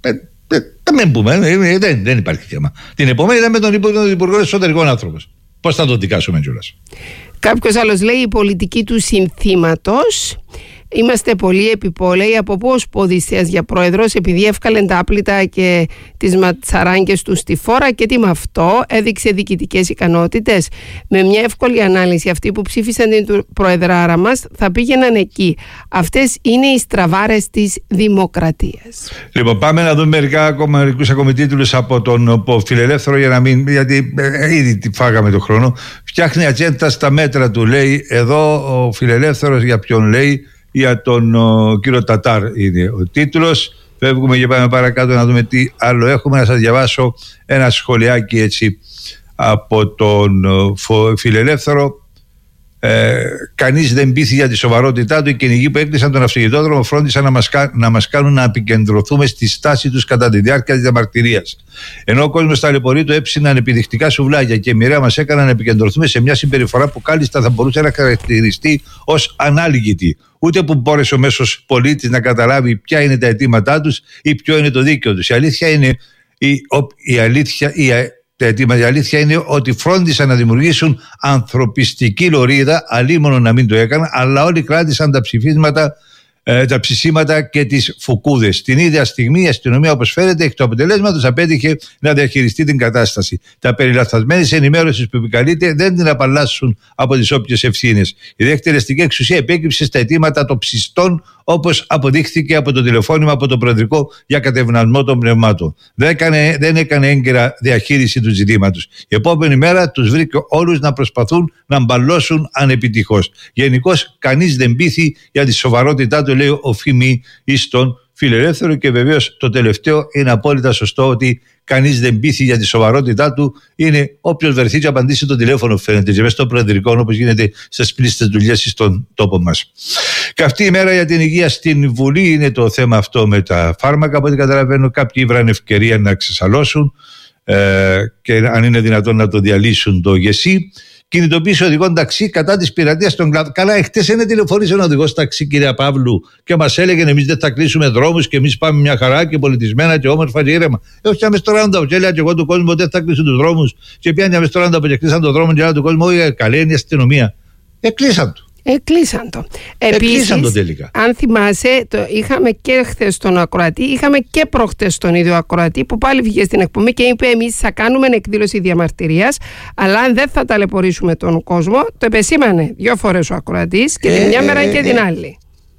μην πούμε, δεν υπάρχει θέμα. Την επομένη ήταν με τον Υπουργό Εσωτερικών άνθρωπος. Πώς θα τον δικάσουμε κιόλας. Κάποιος άλλος λέει η πολιτική του συνθήματος. Είμαστε πολύ επιπόλαιοι. Από πώς ο Οδυσσέας για πρόεδρος, επειδή εύκαλεν τα άπλυτα και τις ματσαράνγκες του στη φόρα, και τι με αυτό, έδειξε διοικητικές ικανότητες. Με μια εύκολη ανάλυση, αυτοί που ψήφισαν την προεδράρα μας θα πήγαιναν εκεί. Αυτές είναι οι στραβάρες της δημοκρατίας. Λοιπόν, πάμε να δούμε μερικούς ακόμη τίτλους από τον Φιλελεύθερο, για να μην. Γιατί ήδη φάγαμε τον χρόνο. Φτιάχνει ατζέντα στα μέτρα του, λέει. Εδώ ο Φιλελεύθερος για ποιον λέει? Για τον κύριο Τατάρ είναι ο τίτλος. Φεύγουμε και πάμε παρακάτω να δούμε τι άλλο έχουμε. Να σας διαβάσω ένα σχολιάκι έτσι από τον Φιλελεύθερο. Κανείς δεν πείθει για τη σοβαρότητά του. Οι κυνηγοί που έκλεισαν τον αυτοκινητόδρομο φρόντισαν να μας κάνουν να επικεντρωθούμε στη στάση τους κατά τη διάρκεια της διαμαρτυρίας. Ενώ ο κόσμος ταλαιπωρεί, το έψιναν επιδεικτικά σουβλάκια και μοιραία μας έκαναν να επικεντρωθούμε σε μια συμπεριφορά που κάλλιστα θα μπορούσε να χαρακτηριστεί ως ανάλγητη. Ούτε που μπόρεσε ο μέσος πολίτης να καταλάβει ποια είναι τα αιτήματά τους ή ποιο είναι το δίκαιο τους. Η αλήθεια είναι, η αλήθεια είναι ότι φρόντισαν να δημιουργήσουν ανθρωπιστική λωρίδα, αλίμονο να μην το έκαναν, αλλά όλοι κράτησαν τα ψησίματα και τις φουκούδες. Την ίδια στιγμή η αστυνομία, όπως φαίνεται, εκ του αποτελέσματος απέτυχε να διαχειριστεί την κατάσταση. Τα περί λαθασμένης ενημέρωσης που επικαλείται δεν την απαλλάσσουν από τις όποιες ευθύνες. Η δεύτερη αστική εξουσία επέκυψε στα αιτήματα των ψιστών όπως αποδείχθηκε από το τηλεφώνημα από το Προεδρικό για κατευνασμό των πνευμάτων. Δεν έκανε έγκαιρα διαχείριση του ζητήματος. Η επόμενη μέρα τους βρήκε όλους να προσπαθούν να μπαλώσουν ανεπιτυχώς. Γενικώς κανείς δεν πείθει για τη σοβαρότητά του, λέει ο Φήμη εις τον Φιλελεύθερο, και βεβαίως το τελευταίο είναι απόλυτα σωστό, ότι κανείς δεν πείθει για τη σοβαρότητά του. Είναι όποιος βρεθεί και απαντήσει το τηλέφωνο, φαίνεται, και μέσα στο Προεδρικό, όπως γίνεται στις πλήστες δουλειές στον τόπο μας. Καυτή ημέρα για την υγεία στην Βουλή είναι το θέμα αυτό με τα φάρμακα. Από ό,τι καταλαβαίνω, κάποιοι βραν ευκαιρία να ξεσαλώσουν και αν είναι δυνατόν να το διαλύσουν το ΓΕΣΥ. Κινητοποίηση οδηγών ταξί κατά της πειρατείας των κλάδων. Καλά, εχθές ένα τηλεφωνήσε ένα οδηγός ταξί, κυρία Παύλου, και μας έλεγε εμείς δεν θα κλείσουμε δρόμους και εμείς πάμε μια χαρά και πολιτισμένα και όμορφα και ήρεμα. Όχι, άμεσα τώρα να και έλεγα και εγώ του κόσμου δεν θα κλείσουν τους δρόμους. Και πιάνει άμεσα τώρα να κλείσαν τον δρόμο και έλεγα του κόσμου, όχι, καλή είναι η αστυνομία. Κλείσαν το. Κλείσαν το. Επίσης, αν θυμάσαι, είχαμε και χθες τον ακροατή, είχαμε και προχτές τον ίδιο ακροατή που πάλι βγήκε στην εκπομπή και είπε: εμείς θα κάνουμε εκδήλωση διαμαρτυρίας, αλλά αν δεν θα ταλαιπωρήσουμε τον κόσμο. Το επεσήμανε 2 φορές ο ακροατής και την μια μέρα και την άλλη.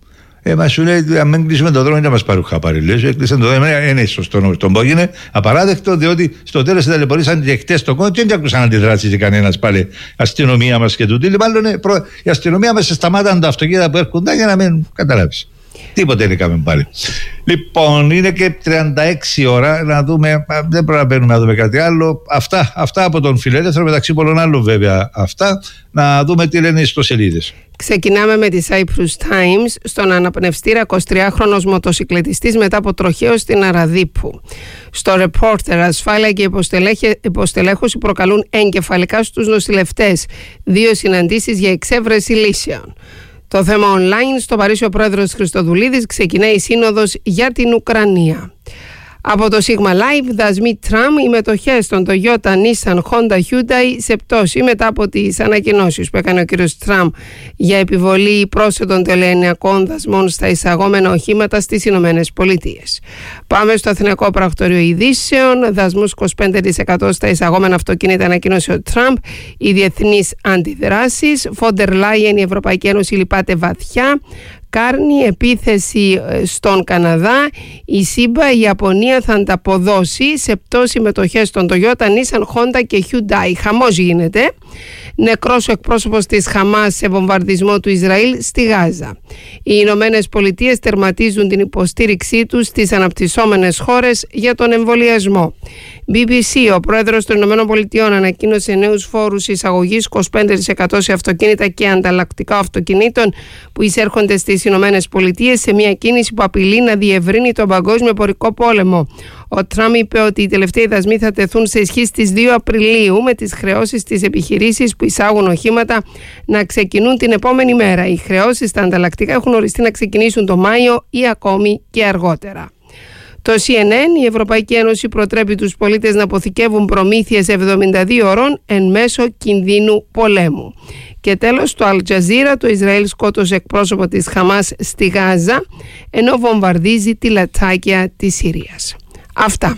Μα σου λέει: αν μην κλείσουμε τον δρόμο, δεν μας πάρουν χαπάρι. Κλείσαν τον δρόμο, είναι σωστό. Τον πω είναι απαράδεκτο, διότι στο τέλος ταλαιπωρήσαν και χτες το κόμμα και δεν άκουσαν αντιδράσεις και κανένας πάλι. Αστυνομία μας και τούτη. Μάλλον η αστυνομία μας σταμάταν τα αυτοκίνητα που έρχονταν για να μην καταλάβεις. Τίποτε δεν έκαμε πάλι. Λοιπόν, είναι και 36 ώρα. Να δούμε, δεν προλαβαίνουμε να δούμε κάτι άλλο. Αυτά από τον Φιλελεύθερο, μεταξύ πολλών άλλων βέβαια αυτά. Να δούμε τι λένε οι ιστοσελίδες. Ξεκινάμε με τη Cyprus Times. Στον αναπνευστήρα 23χρονος μοτοσυκλετιστής μετά από τροχαίο στην Αραδίππου. Στο Reporter, ασφάλεια και υποστελέχωση προκαλούν εγκεφαλικά στους νοσηλευτές. 2 συναντήσεις για εξέβρεση λύσεων. Το θέμα online. Στο Παρίσι ο πρόεδρος Χριστοδουλίδης ξεκινάει η σύνοδος για την Ουκρανία. Από το Sigma Live, δασμοί Τραμ, οι μετοχές των Toyota, Nissan, Honda, Hyundai σε πτώση μετά από τις ανακοινώσεις που έκανε ο κ. Τραμ για επιβολή πρόσθετων τελεωνιακών δασμών στα εισαγόμενα οχήματα στις Ηνωμένες Πολιτείες. Πάμε στο Αθηναϊκό Πρακτορείο Ειδήσεων. Δασμούς 25% στα εισαγόμενα αυτοκίνητα ανακοίνωσε ο Τραμπ. Οι διεθνείς αντιδράσεις. Φόντερ Λάιεν, η Ευρωπαϊκή Ένωση λυπάται βαθιά. Κάρνη, επίθεση στον Καναδά. Η ΣΥΠΑ, η Ιαπωνία θα ανταποδώσει σε πτώση μετοχές των Toyota, Nissan, Honda και Hyundai. Χαμός γίνεται. Νεκρός ο εκπρόσωπος της Χαμάς σε βομβαρδισμό του Ισραήλ στη Γάζα. Οι Ηνωμένες Πολιτείες τερματίζουν την υποστήριξή τους στις αναπτυσσόμενες χώρες για τον εμβολιασμό. BBC, ο πρόεδρος των Ηνωμένων Πολιτειών ανακοίνωσε νέους φόρους εισαγωγής 25% σε αυτοκίνητα και ανταλλακτικά αυτοκινήτων που εισέρχονται στις Ηνωμένες Πολιτείες σε μια κίνηση που απειλεί να διευρύνει τον παγκόσμιο εμπορικό πόλεμο. Ο Τραμπ είπε ότι οι τελευταίοι δασμοί θα τεθούν σε ισχύ στις 2 Απριλίου με τις χρεώσεις στις επιχειρήσεις που εισάγουν οχήματα να ξεκινούν την επόμενη μέρα. Οι χρεώσεις στα ανταλλακτικά έχουν οριστεί να ξεκινήσουν το Μάιο ή ακόμη και αργότερα. Το CNN, η Ευρωπαϊκή Ένωση προτρέπει τους πολίτες να αποθηκεύουν προμήθειες 72 ώρων εν μέσω κινδύνου πολέμου. Και τέλος, το Al Jazeera, το Ισραήλ σκότωσε εκπρόσωπο της Χαμάς στη Γάζα ενώ βομβαρδίζει τη Λατάκια της Συρίας. Αυτά.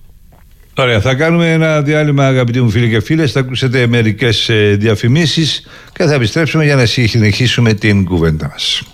Ωραία, θα κάνουμε ένα διάλειμμα, αγαπητοί μου φίλοι και φίλες. Θα ακούσετε μερικές διαφημίσεις και θα επιστρέψουμε για να συνεχίσουμε την κουβέντα μας.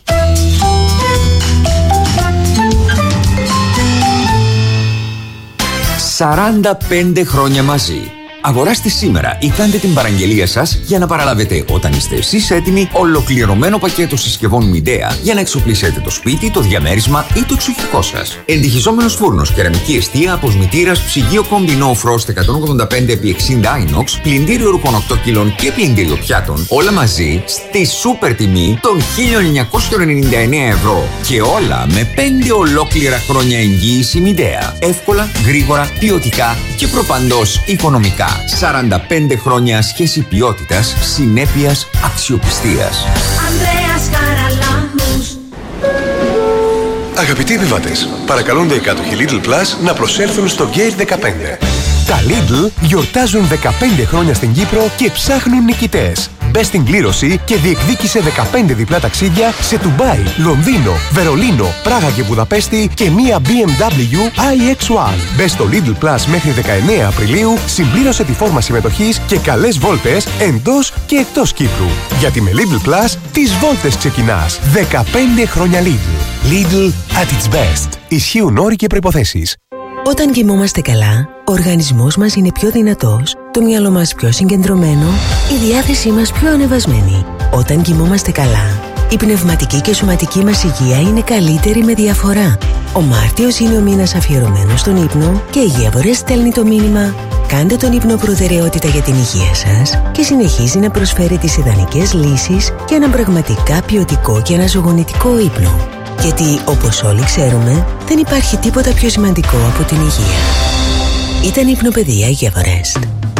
45 χρόνια μαζί. Αγοράστε σήμερα ή κάντε την παραγγελία σας για να παραλάβετε όταν είστε εσείς έτοιμοι ολοκληρωμένο πακέτο συσκευών Midea για να εξοπλίσετε το σπίτι, το διαμέρισμα ή το εξοχικό σας. Εντυχιζόμενος φούρνος, κεραμική εστία, αποσμητήρας, ψυγείο Combi No Frost 185x60 Inox, πλυντήριο ρούχων 8 κιλών και πλυντήριο πιάτων, όλα μαζί στη σούπερ τιμή των 1.999 ευρώ. Και όλα με 5 ολόκληρα χρόνια εγγύηση Midea. Εύκολα, γρήγορα, ποιοτικά και προπαντός οικονομικά. 45 χρόνια σχέση ποιότητας, συνέπειας, αξιοπιστίας. Ανδρέας Χαραλάμπους. Αγαπητοί επιβάτες, παρακαλούνται οι κάτοχοι Lidl Plus να προσέλθουν στο Gate 15. Τα Lidl γιορτάζουν 15 χρόνια στην Κύπρο και ψάχνουν νικητές. Μπες στην κλήρωση και διεκδίκησε 15 διπλά ταξίδια σε Ντουμπάι, Λονδίνο, Βερολίνο, Πράγα και Βουδαπέστη και μία BMW iX1. Μπες στο Lidl Plus μέχρι 19 Απριλίου, συμπλήρωσε τη φόρμα συμμετοχής και καλές βόλτες εντός και εκτός Κύπρου. Γιατί με Lidl Plus τις βόλτες ξεκινάς. 15 χρόνια Lidl. Lidl at its best. Ισχύουν όροι και προϋποθέσεις. Όταν κοιμόμαστε καλά, ο οργανισμός μας είναι πιο δυνατός, το μυαλό μας πιο συγκεντρωμένο, η διάθεσή μας πιο ανεβασμένη. Όταν κοιμόμαστε καλά, η πνευματική και σωματική μας υγεία είναι καλύτερη με διαφορά. Ο Μάρτιος είναι ο μήνας αφιερωμένος στον ύπνο και η Γεύορες στέλνει το μήνυμα «Κάντε τον ύπνο προτεραιότητα για την υγεία σας» και συνεχίζει να προσφέρει τις ιδανικές λύσεις για έναν πραγματικά ποιοτικό και αναζωογονητικό ύπνο. Γιατί, όπως όλοι ξέρουμε, δεν υπάρχει τίποτα πιο σημαντικό από την υγεία. Ήταν Υπνοπαιδεία Γεύορες.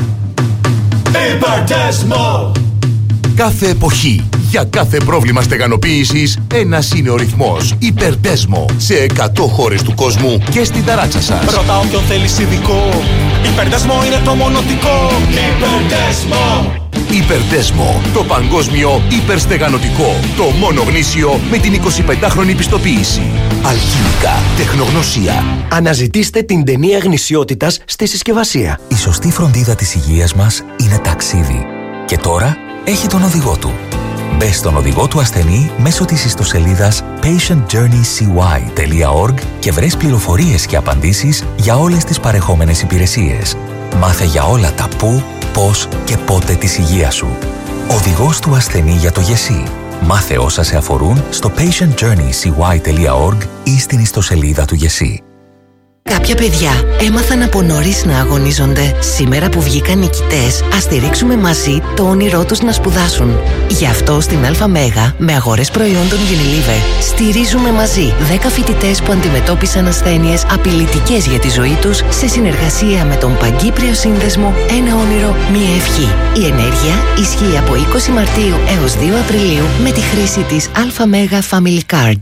Υπερτέσμο! Κάθε εποχή, για κάθε πρόβλημα στεγανοποίησης, ένας είναι ο ρυθμός. Υπερτέσμο, σε 100 χώρες του κόσμου και στην ταράτσα σας. Ρώτα όποιον θέλεις ειδικό. Υπερτέσμο είναι το μονοτικό. Υπερτέσμο! Υπερτέσμο, το παγκόσμιο υπερστεγανωτικό. Το μόνο γνήσιο με την 25χρονη πιστοποίηση. Αλχημικά, τεχνογνωσία. Αναζητήστε την ταινία γνησιότητας στη συσκευασία. Η σωστή φροντίδα της υγείας μας είναι ταξίδι. Και τώρα έχει τον οδηγό του. Μπες στον οδηγό του ασθενή μέσω της ιστοσελίδας patientjourneycy.org και βρες πληροφορίες και απαντήσεις για όλες τις παρεχόμενες υπηρεσίες. Μάθε για όλα τα πού, πώς και πότε της υγείας σου. Οδηγός του ασθενή για το ΓΕΣΥ. Μάθε όσα σε αφορούν στο patientjourneycy.org ή στην ιστοσελίδα του ΓΕΣΥ. Κάποια παιδιά έμαθαν από νωρίς να αγωνίζονται. Σήμερα που βγήκαν νικητές, ας στηρίξουμε μαζί το όνειρό τους να σπουδάσουν. Γι' αυτό στην ΑΜΕΓΑ, με αγορές προϊόντων Unilever, στηρίζουμε μαζί 10 φοιτητές που αντιμετώπισαν ασθένειες απειλητικές για τη ζωή τους, σε συνεργασία με τον Παγκύπριο Σύνδεσμο Ένα Όνειρο, Μία Ευχή. Η ενέργεια ισχύει από 20 Μαρτίου έως 2 Απριλίου με τη χρήση της ΑΜΕΓΑ Family Card.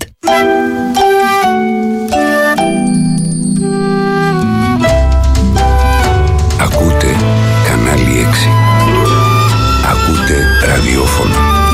Ακούτε κανάλι 6. Ακούτε ραδιόφωνο.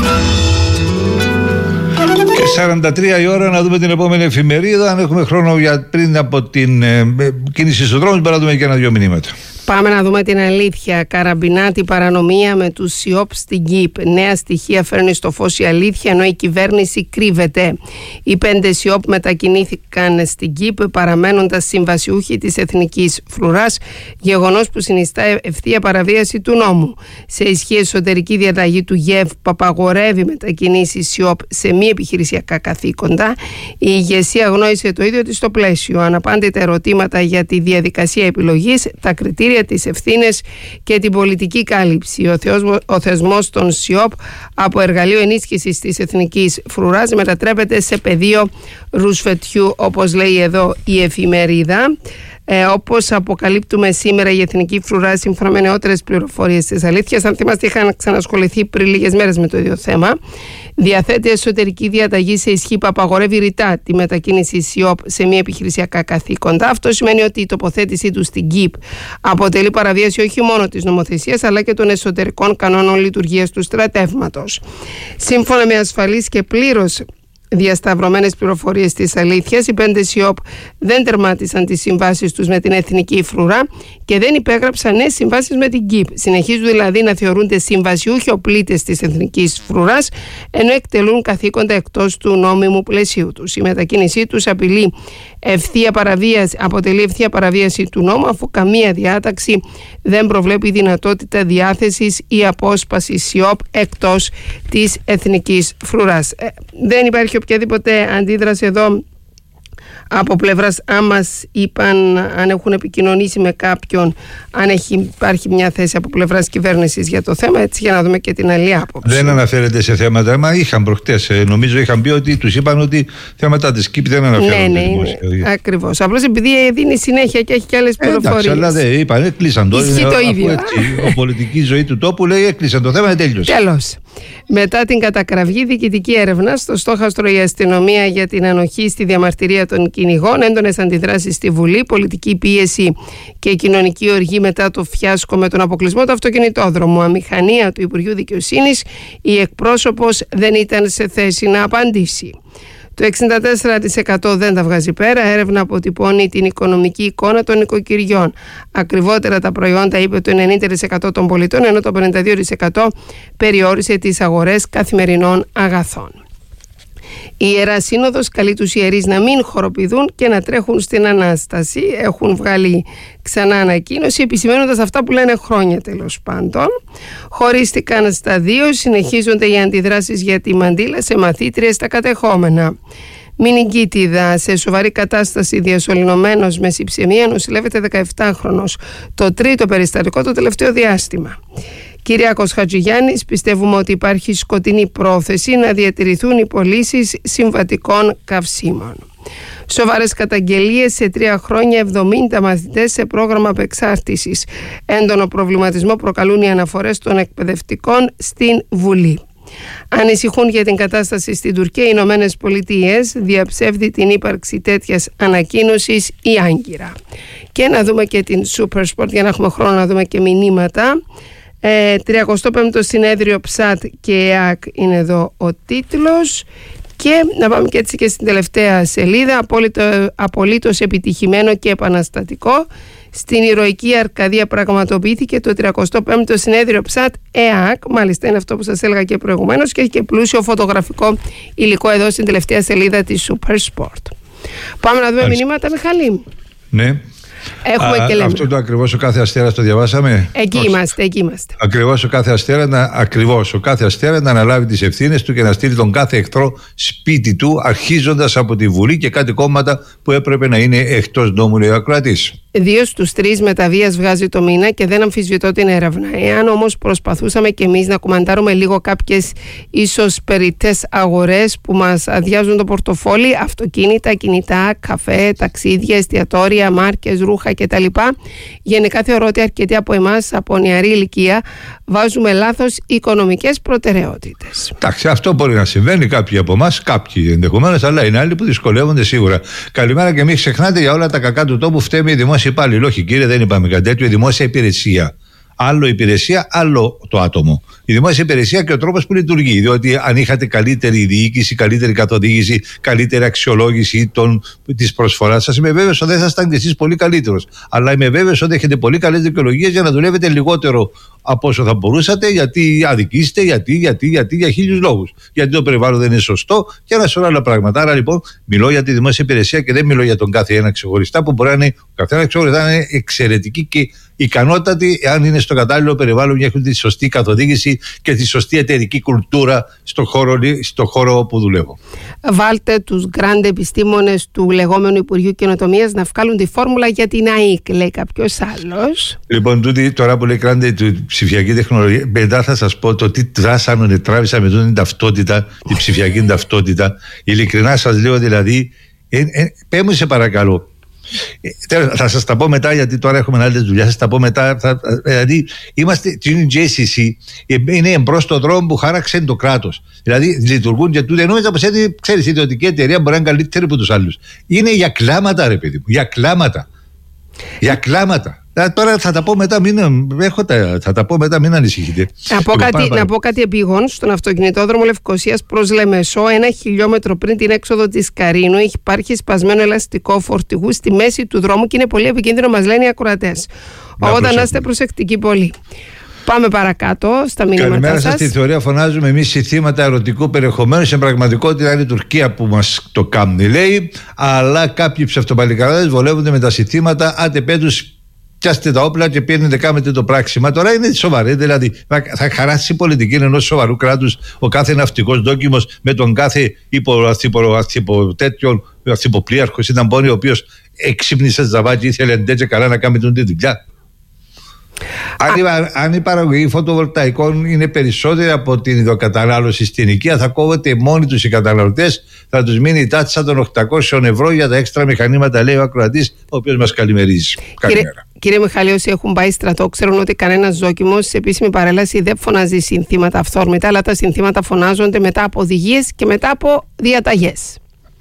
Και 43 η ώρα να δούμε την επόμενη εφημερίδα. Αν έχουμε χρόνο για πριν από την κίνηση στους δρόμους, μπορούμε να δούμε και ένα-δυο μηνύματα. Πάμε να δούμε την αλήθεια. Καραμπινάτη παρανομία με τους ΣΙΟΠ στην ΚΙΠ. Νέα στοιχεία φέρνει στο φως η αλήθεια, ενώ η κυβέρνηση κρύβεται. Οι 5 ΣΙΟΠ μετακινήθηκαν στην ΚΙΠ, παραμένοντας συμβασιούχοι της εθνικής φρουράς, γεγονός που συνιστά ευθεία παραβίαση του νόμου. Σε ισχύ εσωτερική διαταγή του ΓΕΒ που απαγορεύει μετακινήσεις ΣΙΟΠ σε μη επιχειρησιακά καθήκοντα, η ηγεσία γνώρισε το ίδιο της στο πλαίσιο. Αναπάντητα ερωτήματα για τη διαδικασία επιλογής, τα κριτήρια, τις ευθύνες και την πολιτική κάλυψη. Ο θεσμός των ΣΙΟΠ από εργαλείο ενίσχυσης της εθνικής φρουράς μετατρέπεται σε πεδίο ρουσφετιού, όπως λέει εδώ η εφημερίδα. Όπως αποκαλύπτουμε σήμερα, η Εθνική Φρουρά, σύμφωνα με νεότερες πληροφορίες της αλήθειας, αν θυμάστε είχαν ξανασχοληθεί πριν λίγες μέρες με το ίδιο θέμα, διαθέτει εσωτερική διαταγή σε ισχύ που απαγορεύει ρητά τη μετακίνηση ΣΙΟΠ σε μη επιχειρησιακά καθήκοντα. Αυτό σημαίνει ότι η τοποθέτησή του στην ΚΙΠ αποτελεί παραβίαση όχι μόνο της νομοθεσίας αλλά και των εσωτερικών κανόνων λειτουργίας του στρατεύματος. Σύμφωνα με ασφαλείς και πλήρως διασταυρωμένες πληροφορίες της αλήθειας, οι 5 ΣΙΟΠ δεν τερμάτισαν τις συμβάσεις τους με την Εθνική Φρουρά και δεν υπέγραψαν νέες συμβάσεις με την ΚΙΠ. Συνεχίζουν δηλαδή να θεωρούνται συμβασιούχοι οπλίτες της Εθνικής Φρουράς, ενώ εκτελούν καθήκοντα εκτός του νόμιμου πλαισίου τους. Η μετακίνησή τους αποτελεί ευθεία παραβίαση του νόμου, αφού καμία διάταξη δεν προβλέπει δυνατότητα διάθεσης ή απόσπασης ΣΙΟΠ εκτός της Εθνικής Φρουράς. Δεν υπάρχει οποιαδήποτε αντίδραση εδώ από πλευράς, αν μας είπαν, αν έχουν επικοινωνήσει με κάποιον, αν υπάρχει μια θέση από πλευράς κυβέρνησης για το θέμα, έτσι, για να δούμε και την άλλη άποψη. Δεν αναφέρεται σε θέματα, μα είχαν προχτές, νομίζω είχαν πει ότι τους είπαν ότι θέματα της ΚΙΠ δεν αναφέρονται. Ναι, ακριβώς. Απλώς επειδή δίνει συνέχεια και έχει και άλλες πληροφορίες. Αλλά δεν είπαν, έκλεισαν το. Ισχύει το ίδιο. Η πολιτική ζωή του τόπου λέει έκλεισαν το θέμα, τέλειωσε. Τέλος. Μετά την κατακραυγή διοικητική έρευνα, στο στόχαστρο η αστυνομία για την ανοχή στη διαμαρτυρία των κυνηγών, έντονες αντιδράσεις στη Βουλή, πολιτική πίεση και κοινωνική οργή μετά το φιάσκο με τον αποκλεισμό του αυτοκινητόδρομου. Αμηχανία του Υπουργείου Δικαιοσύνης, η εκπρόσωπος δεν ήταν σε θέση να απαντήσει. Το 64% δεν τα βγάζει πέρα. Έρευνα αποτυπώνει την οικονομική εικόνα των νοικοκυριών. Ακριβότερα τα προϊόντα, είπε το 90% των πολιτών, ενώ το 52% περιόρισε τις αγορές καθημερινών αγαθών. Η Ιερά Σύνοδος καλεί τους ιερείς να μην χοροπηδούν και να τρέχουν στην Ανάσταση. Έχουν βγάλει ξανά ανακοίνωση, επισημαίνοντας αυτά που λένε χρόνια τέλος πάντων. Χωρίστηκαν στα δύο, συνεχίζονται οι αντιδράσεις για τη μαντήλα σε μαθήτριες στα κατεχόμενα. Μηνυγκίτιδα, σε σοβαρή κατάσταση, διασωληνωμένος με συψαιμία, νοσηλεύεται 17χρονος. Το τρίτο περιστατικό το τελευταίο διάστημα. Κυριάκος Χατζηγιάννης, πιστεύουμε ότι υπάρχει σκοτεινή πρόθεση να διατηρηθούν οι πωλήσεις συμβατικών καυσίμων. Σοβαρές καταγγελίες σε 3 χρόνια, 70 μαθητές σε πρόγραμμα απεξάρτησης. Έντονο προβληματισμό προκαλούν οι αναφορές των εκπαιδευτικών στην Βουλή. Ανησυχούν για την κατάσταση στην Τουρκία οι Ηνωμένες Πολιτείες, διαψεύδει την ύπαρξη τέτοιας ανακοίνωσης η Άγκυρα. Και να δούμε και την Super Sport για να έχουμε χρόνο να δούμε και μηνύματα. 35ο συνέδριο ΨΑΤ και ΕΑΚ είναι εδώ ο τίτλος. Και να πάμε και έτσι και στην τελευταία σελίδα. Απολύτως επιτυχημένο και επαναστατικό. Στην ηρωική Αρκαδία πραγματοποιήθηκε το 35ο συνέδριο ΨΑΤ ΕΑΚ. Μάλιστα είναι αυτό που σας έλεγα και προηγουμένως, και έχει και πλούσιο φωτογραφικό υλικό εδώ στην τελευταία σελίδα της Super Sport. Πάμε να δούμε μηνύματα, Μιχαλή. Ναι. Έχουμε και λέμε. Αυτό το ακριβώς ο κάθε αστέρας το διαβάσαμε. Εκεί είμαστε. Ακριβώς ο κάθε αστέρα να αναλάβει τις ευθύνες του και να στείλει τον κάθε εχθρό σπίτι του, αρχίζοντας από τη Βουλή και κάτι κόμματα που έπρεπε να είναι εκτός νόμου, λέει ο ακροατής. 2 στους 3 μεταβίας βγάζει το μήνα και δεν αμφισβητώ την έρευνα. Εάν όμως προσπαθούσαμε κι εμείς να κουμαντάρουμε λίγο κάποιες ίσως περιττές αγορές που μας αδειάζουν το πορτοφόλι, αυτοκίνητα, κινητά, καφέ, ταξίδια, εστιατόρια, μάρκες, ρούχα κτλ. Γενικά θεωρώ ότι αρκετοί από εμάς από νεαρή ηλικία βάζουμε λάθος οικονομικές προτεραιότητες. Εντάξει, αυτό μπορεί να συμβαίνει, κάποιοι από εμάς, κάποιοι ενδεχομένως, αλλά είναι άλλοι που δυσκολεύονται σίγουρα. Καλημέρα, και μην ξεχνάτε για όλα τα κακά του τόπου φταίμε οι δημόσιοι υπάλληλοι. Όχι, κύριε, δεν είπαμε κάτι τέτοιο. Η δημόσια υπηρεσία. Άλλο υπηρεσία, άλλο το άτομο. Η δημόσια υπηρεσία και ο τρόπος που λειτουργεί. Διότι αν είχατε καλύτερη διοίκηση, καλύτερη καθοδήγηση, καλύτερη αξιολόγηση της προσφοράς σας, είμαι βέβαιος ότι δεν θα ήσασταν κι εσείς πολύ καλύτερος. Αλλά είμαι βέβαιος ότι έχετε πολύ καλές δικαιολογίες για να δουλεύετε λιγότερο από όσο θα μπορούσατε, γιατί αδικήσετε, γιατί για 1000 λόγους. Γιατί το περιβάλλον δεν είναι σωστό και ένα σωρό άλλα πράγματα. Άρα λοιπόν μιλώ για τη δημόσια υπηρεσία και δεν μιλώ για τον κάθε ένα ξεχωριστά, που μπορεί να είναι, ο καθένας ξεχωριστά να είναι εξαιρετική και ικανότατη, εάν είναι στο κατάλληλο περιβάλλον και έχουν τη σωστή καθοδήγηση και τη σωστή εταιρική κουλτούρα στο χώρο όπου δουλεύω. Βάλτε τους γκραντ επιστήμονες του λεγόμενου Υπουργείου Καινοτομίας να βγάλουν τη φόρμουλα για την ΑΕΚ, λέει κάποιος άλλος. Λοιπόν, τούτη τώρα που λέει γκραντ του ψηφιακή τεχνολογία, μετά θα σας πω το τι τράβησαν με την ταυτότητα, την ψηφιακή ταυτότητα. Ειλικρινά σας λέω, δηλαδή, πέ μου σε παρακαλώ. Θα σας τα πω μετά, γιατί τώρα έχουμε άλλες δουλειές. Θα τα πω μετά. Δηλαδή, είμαστε στην JCC, είναι εμπρός στον δρόμο που χάραξε το κράτος. Δηλαδή, λειτουργούν και τούτε. Νόμιζα πως ξέρεις, η ιδιωτική εταιρεία μπορεί να είναι καλύτερη από τους άλλους. Είναι για κλάματα, ρε παιδί μου. Για κλάματα. Τώρα θα τα πω μετά, μην ανησυχείτε. Να πω κάτι επίγον. Στον αυτοκινητόδρομο Λευκωσίας προς Λεμεσό, 1 χιλιόμετρο πριν την έξοδο της Καρίνου, υπάρχει σπασμένο ελαστικό φορτηγού στη μέση του δρόμου και είναι πολύ επικίνδυνο, μας λένε οι ακροατές. Οπότε να είστε προσεκτικοί πολύ. Πάμε παρακάτω στα μηνύματά σας. Καλημέρα σας. Στη θεωρία φωνάζουμε εμείς οι θύματα ερωτικού περιεχομένου. Σε πραγματικότητα είναι η Τουρκία που μας το κάνει, λέει. Αλλά κάποιοι ψευτοπαλικαράδες βολεύονται με τα συνθήματα. Άντε πέτους, πιάστε τα όπλα και πήγαινε κάμετε το πράξιμα. Τώρα είναι σοβαρή, δηλαδή θα χαράσει η πολιτική ενός σοβαρού κράτους ο κάθε ναυτικός δόκιμος με τον κάθε αρχιποπλοίαρχο συνταμπώνη, ο οποίος εξύπνησε ζαβάκι, ήθελε εντέτσε καλά να κάνει τον τη δουλειά. Αν η παραγωγή φωτοβολταϊκών είναι περισσότερη από την ειδοκατανάλωση στην οικία, θα κόβεται μόνοι τους οι καταναλωτές, θα τους μείνει η τάτσα των 800 ευρώ για τα έξτρα μηχανήματα, λέει ο ακροατής, ο οποίος μας καλημερίζει. Κύριε Μιχάλη, όσοι έχουν πάει στρατό ξέρουν ότι κανένας δόκιμος σε επίσημη παρέλαση δεν φωνάζει συνθήματα αυθόρμητα, αλλά τα συνθήματα φωνάζονται μετά από οδηγίες και μετά από διαταγές.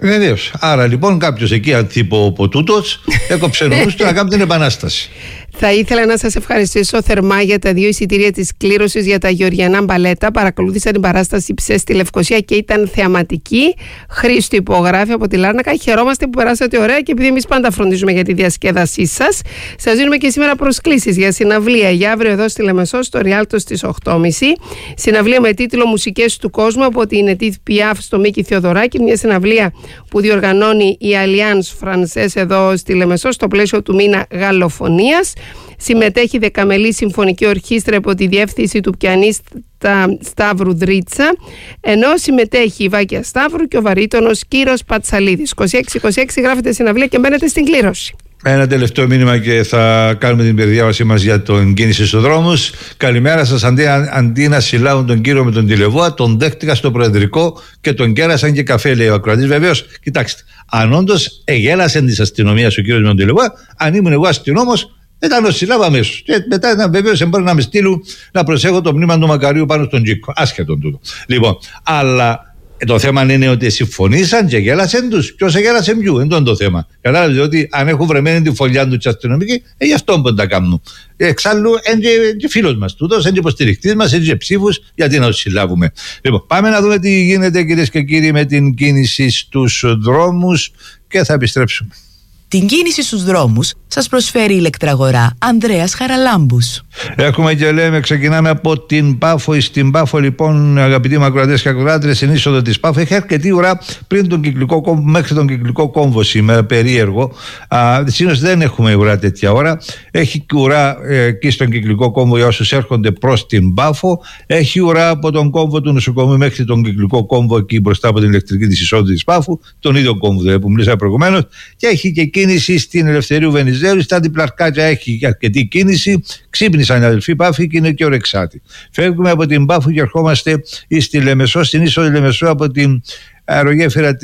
Βεβαίως. Άρα λοιπόν κάποιος εκεί ανθίποποτούτος έκοψε νόμους του να κάνει την επανάσταση. Θα ήθελα να σας ευχαριστήσω θερμά για τα 2 εισιτήρια της κλήρωσης για τα Γεωργιανά Μπαλέτα. Παρακολούθησα την παράσταση Ψες στη Λευκοσία και ήταν θεαματική. Χρήστο υπογράφει από τη Λάρνακα. Χαιρόμαστε που περάσατε ωραία και επειδή εμείς πάντα φροντίζουμε για τη διασκέδασή σας, σας δίνουμε και σήμερα προσκλήσεις για συναυλία για αύριο εδώ στη Λεμεσό, στο Ριάλτο στις 8.30. Συναυλία με τίτλο Μουσικές του Κόσμου από την Edith Piaf στο Μίκη Θεοδωράκη. Μια συναυλία που διοργανώνει η Alliance Française εδώ στη Λεμεσό στο πλαίσιο του μήνα Γαλλοφωνίας. Συμμετέχει δεκαμελή συμφωνική ορχήστρα υπό τη διεύθυνση του πιανίστα Σταύρου Δρίτσα, ενώ συμμετέχει η Βάκια Σταύρου και ο βαρύτονος Κύρος Πατσαλίδης. 26-26 γράφεται συναυλία και μπαίνετε στην κλήρωση. Ένα τελευταίο μήνυμα και θα κάνουμε την περιδιάβασή μας για τον κίνηση στους δρόμους. Καλημέρα σας. Αντί να συλλάβουν τον κύριο με τον τηλεβόα, τον δέχτηκα στο Προεδρικό και τον κέρασαν και καφέ, λέει ο ακροατής. Βεβαίως, κοιτάξτε, αν όντως εγέλασε της αστυνομίας ο κύριος με τον τηλεβόα, αν ήμουν εγώ αστυνόμος, ήταν ο συλλάβα αμέσως. Και μετά ήταν βεβαίως μπορεί να με στείλουν να προσέχω το μνήμα του Μακαρίου πάνω στον Τζίκο. Άσχετον τούτο. Λοιπόν, αλλά το θέμα είναι ότι συμφωνήσαν και γέλασαν τους. Ποιος γέλασε ποιου, δεν είναι το θέμα. Κατάλαβε ότι αν έχουν βρεμένη τη φωλιά του αστυνομικοί, γι' αυτό μπορεί να τα κάνουν. Εξάλλου, είναι και φίλος μας τούτος, είναι και υποστηρικτής μας, είναι και ψήφους, γιατί να τους συλλάβουμε. Λοιπόν, πάμε να δούμε τι γίνεται, κυρίες και κύριοι, με την κίνηση στους δρόμους και θα επιστρέψουμε. Την κίνηση στους δρόμους σας προσφέρει η ηλεκτραγορά Ανδρέας Χαραλάμπους. Έχουμε και λέμε, ξεκινάμε από την Πάφο. Στην Πάφο, λοιπόν, αγαπητοί μου ακροατές και ακροάτριες, στην είσοδο της Πάφο έχει αρκετή ουρά πριν τον κυκλικό κόμβο, μέχρι τον κυκλικό κόμβο σήμερα, περίεργο. Συνήθως δεν έχουμε ουρά τέτοια ώρα. Έχει ουρά εκεί στον κυκλικό κόμβο για όσους έρχονται προς την Πάφο. Έχει ουρά από τον κόμβο του νοσοκομείου μέχρι τον κυκλικό κόμβο εκεί μπροστά από την ηλεκτρική της εισόδου της Πάφου, τον ίδιο κόμβο που μιλήσαμε προηγουμένως. Και έχει και κίνηση στην Ελευθερίου Βενιζέλου. Στα αντιπλαρκάκια έχει αρκετή κίνηση. Ξύπνησαν οι αδελφοί Πάφοι και είναι και ορεξάτοι. Φεύγουμε από την Πάφου και ερχόμαστε στη Λεμεσό, στην είσοδο Λεμεσό από την αερογέφυρα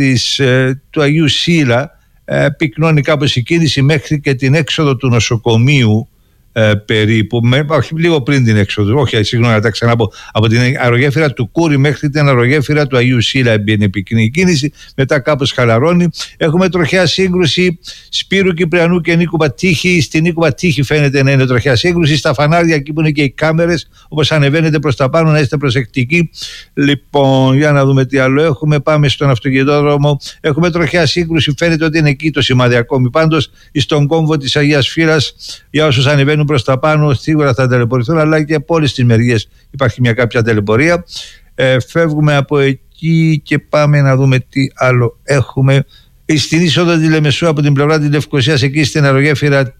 του Αγίου Σίλα. Πυκνώνει κάπως η κίνηση μέχρι και την έξοδο του νοσοκομείου. Περίπου, όχι, λίγο πριν την έξοδο, όχι, συγγνώμη, να τα ξαναπώ. Από την αερογέφυρα του Κούρι μέχρι την αερογέφυρα του Αγίου Σίλα είναι πυκνή η κίνηση, μετά κάπως χαλαρώνει. Έχουμε τροχιά σύγκρουση Σπύρου Κυπριανού και Νίκου Πατήχη. Στην Νίκου Πατήχη φαίνεται να είναι τροχιά σύγκρουση. Στα φανάρια εκεί που είναι και οι κάμερες, όπως ανεβαίνετε προς τα πάνω, να είστε προσεκτικοί. Λοιπόν, για να δούμε τι άλλο έχουμε. Πάμε στον αυτοκινητόδρομο. Έχουμε τροχιά σύγκρουση, φαίνεται ότι είναι εκεί το σημάδι ακόμη. Πάντως, στον κόμβο της Αγίας Φύρας, για όσους ανεβαίνουν προς τα πάνω, σίγουρα θα ταλαιπωρηθούν, αλλά και από όλες τις μεριές υπάρχει μια κάποια ταλαιπωρία. Φεύγουμε από εκεί και πάμε να δούμε τι άλλο έχουμε. Στην είσοδο τη Λεμεσού από την πλευρά της Λευκοσίας, εκεί στην αερογέφυρα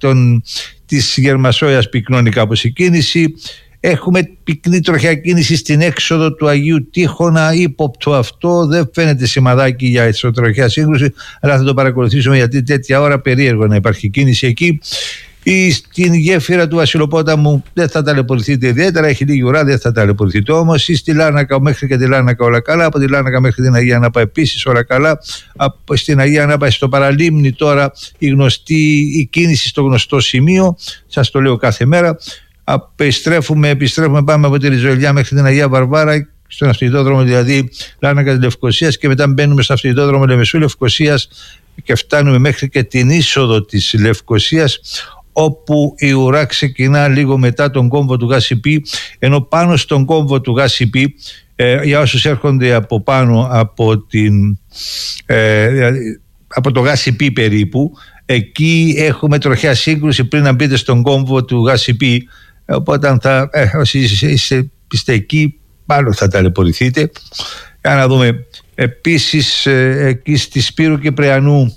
της Γερμασόιας πυκνώνει κάπως η κίνηση. Έχουμε πυκνή τροχιά κίνηση στην έξοδο του Αγίου Τείχονα, ύποπτο αυτό, δεν φαίνεται σημαδάκι για ισοτροχιά σύγκρουση, αλλά θα το παρακολουθήσουμε γιατί τέτοια ώρα περίεργο να υπάρχει κίνηση εκεί. Ή στην γέφυρα του Βασιλοπόταμου δεν θα ταλαιπωρηθείτε ιδιαίτερα, έχει λίγη ουρά, δεν θα ταλαιπωρηθείτε όμως. Ή στη Λάρνακα μέχρι και τη Λάρνακα όλα καλά, από τη Λάρνακα μέχρι την Αγία Νάπα επίσης όλα καλά. Στην Αγία Νάπα, στο Παραλίμνη τώρα η κίνηση στο γνωστό σημείο, σας το λέω κάθε μέρα. Επιστρέφουμε, πάμε από τη Ριζοελιά μέχρι την Αγία Βαρβάρα, στον αυτοκινητόδρομο δηλαδή Λάρνακα της Λευκοσίας, και μετά μπαίνουμε στο αυτοκινητόδρομο Λεμεσού Λευκοσίας και φτάνουμε μέχρι και την είσοδο της Λευκοσίας, όπου η ουρά ξεκινά λίγο μετά τον κόμβο του ΓΑΣΥΠΗ, ενώ πάνω στον κόμβο του ΓΑΣΥΠΗ, για όσους έρχονται από πάνω από το ΓΑΣΥΠΗ περίπου, εκεί έχουμε τροχιά σύγκρουση πριν να μπείτε στον κόμβο του ΓΑΣΥΠΗ, οπότε όσοι είστε εκεί πάλι θα ταλαιπωρηθείτε. Για να δούμε. Επίσης εκεί στη Σπύρου Κυπριανού,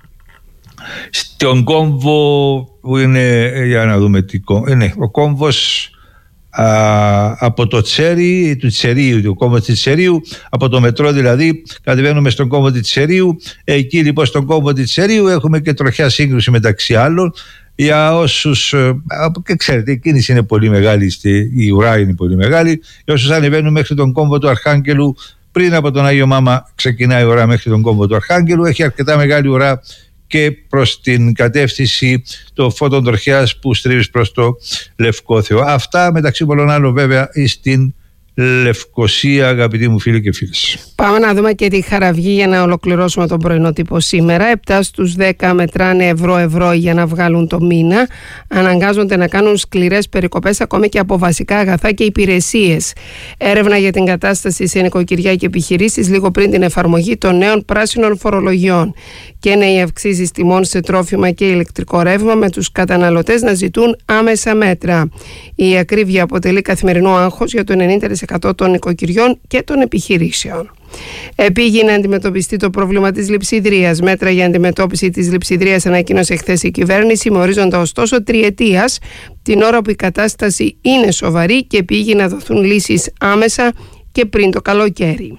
στον κόμβο που είναι, για να δούμε τι είναι, ο κόμβος από το Τσέρι, του Τσερίου, το κόμβο της Τσερίου, από το μετρό δηλαδή, κατεβαίνουμε στον κόμβο της Τσερίου. Εκεί λοιπόν στον κόμβο της Τσερίου έχουμε και τροχιά σύγκρουση μεταξύ άλλων. Για όσους, και ξέρετε, η κίνηση είναι πολύ μεγάλη, η ουρά είναι πολύ μεγάλη. Για όσους ανεβαίνουν μέχρι τον κόμβο του Αρχάγγελου, πριν από τον Άγιο Μάμα ξεκινάει η ουρά μέχρι τον κόμβο του Αρχάγγελου. Έχει αρκετά μεγάλη ουρά και προς την κατεύθυνση το φώτον τροχιάς που στρίβεις προς το Λευκόθεο. Αυτά μεταξύ πολλών άλλων βέβαια στην Λευκοσία, αγαπητοί μου φίλοι και φίλες. Πάμε να δούμε και τη Χαραυγή για να ολοκληρώσουμε τον πρωινό τύπο σήμερα. 7 στους 10 μετράνε ευρώ για να βγάλουν το μήνα. Αναγκάζονται να κάνουν σκληρές περικοπές ακόμη και από βασικά αγαθά και υπηρεσίες. Έρευνα για την κατάσταση σε νοικοκυριά και επιχειρήσεις λίγο πριν την εφαρμογή των νέων πράσινων φορολογιών. Και νέοι αυξήσεις τιμών σε τρόφιμα και ηλεκτρικό ρεύμα, με τους καταναλωτές να ζητούν άμεσα μέτρα. Η ακρίβεια αποτελεί καθημερινό άγχος για το 90% των νοικοκυριών και των επιχειρήσεων. Επήγει να αντιμετωπιστεί το πρόβλημα της λειψιδρίας. Μέτρα για αντιμετώπιση της λειψιδρίας ανακοίνωσε χθες η κυβέρνηση, με ορίζοντα ωστόσο τριετίας, την ώρα που η κατάσταση είναι σοβαρή και επήγει να δοθούν λύσεις άμεσα και πριν το καλοκαίρι.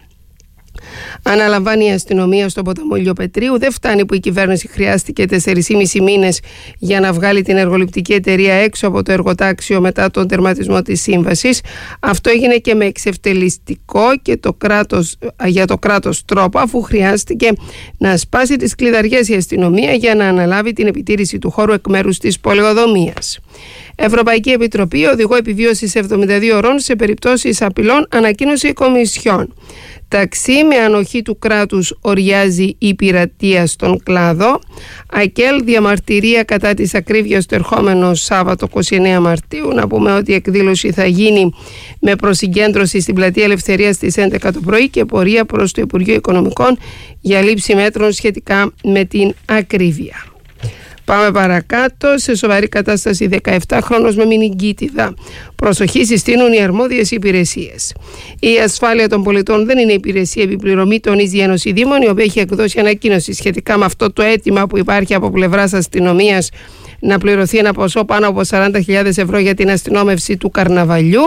Αναλαμβάνει η αστυνομία στον ποταμό Ηλιοπετρίου. Δεν φτάνει που η κυβέρνηση χρειάστηκε 4,5 μήνες για να βγάλει την εργοληπτική εταιρεία έξω από το εργοτάξιο μετά τον τερματισμό της σύμβασης. Αυτό έγινε και με εξευτελιστικό και για το κράτος τρόπο, αφού χρειάστηκε να σπάσει τις κλειδαριές η αστυνομία για να αναλάβει την επιτήρηση του χώρου εκ μέρους της πολεοδομίας. Ευρωπαϊκή Επιτροπή οδηγό επιβίωσης 72 ωρών σε περιπτώσεις απειλών, ανακοίνωσε η Κομισιόν. Ταξί με ανοχή του κράτους οριάζει η πειρατεία στον κλάδο. ΑΚΕΛ διαμαρτυρία κατά της ακρίβειας το ερχόμενο Σάββατο 29 Μαρτίου. Να πούμε ότι η εκδήλωση θα γίνει με προσυγκέντρωση στην Πλατεία Ελευθερίας στις 11 το πρωί και πορεία προς το Υπουργείο Οικονομικών για λήψη μέτρων σχετικά με την ακρίβεια. Πάμε παρακάτω. Σε σοβαρή κατάσταση 17χρονος με μηνυγκίτιδα. Προσοχή, συστήνουν οι αρμόδιες υπηρεσίες. Η ασφάλεια των πολιτών δεν είναι υπηρεσία επιπληρωμή, τονίζει η Ένωση Δήμων, η οποία έχει εκδώσει ανακοίνωση σχετικά με αυτό το αίτημα που υπάρχει από πλευράς αστυνομίας να πληρωθεί ένα ποσό πάνω από 40.000 ευρώ για την αστυνόμευση του καρναβαλιού.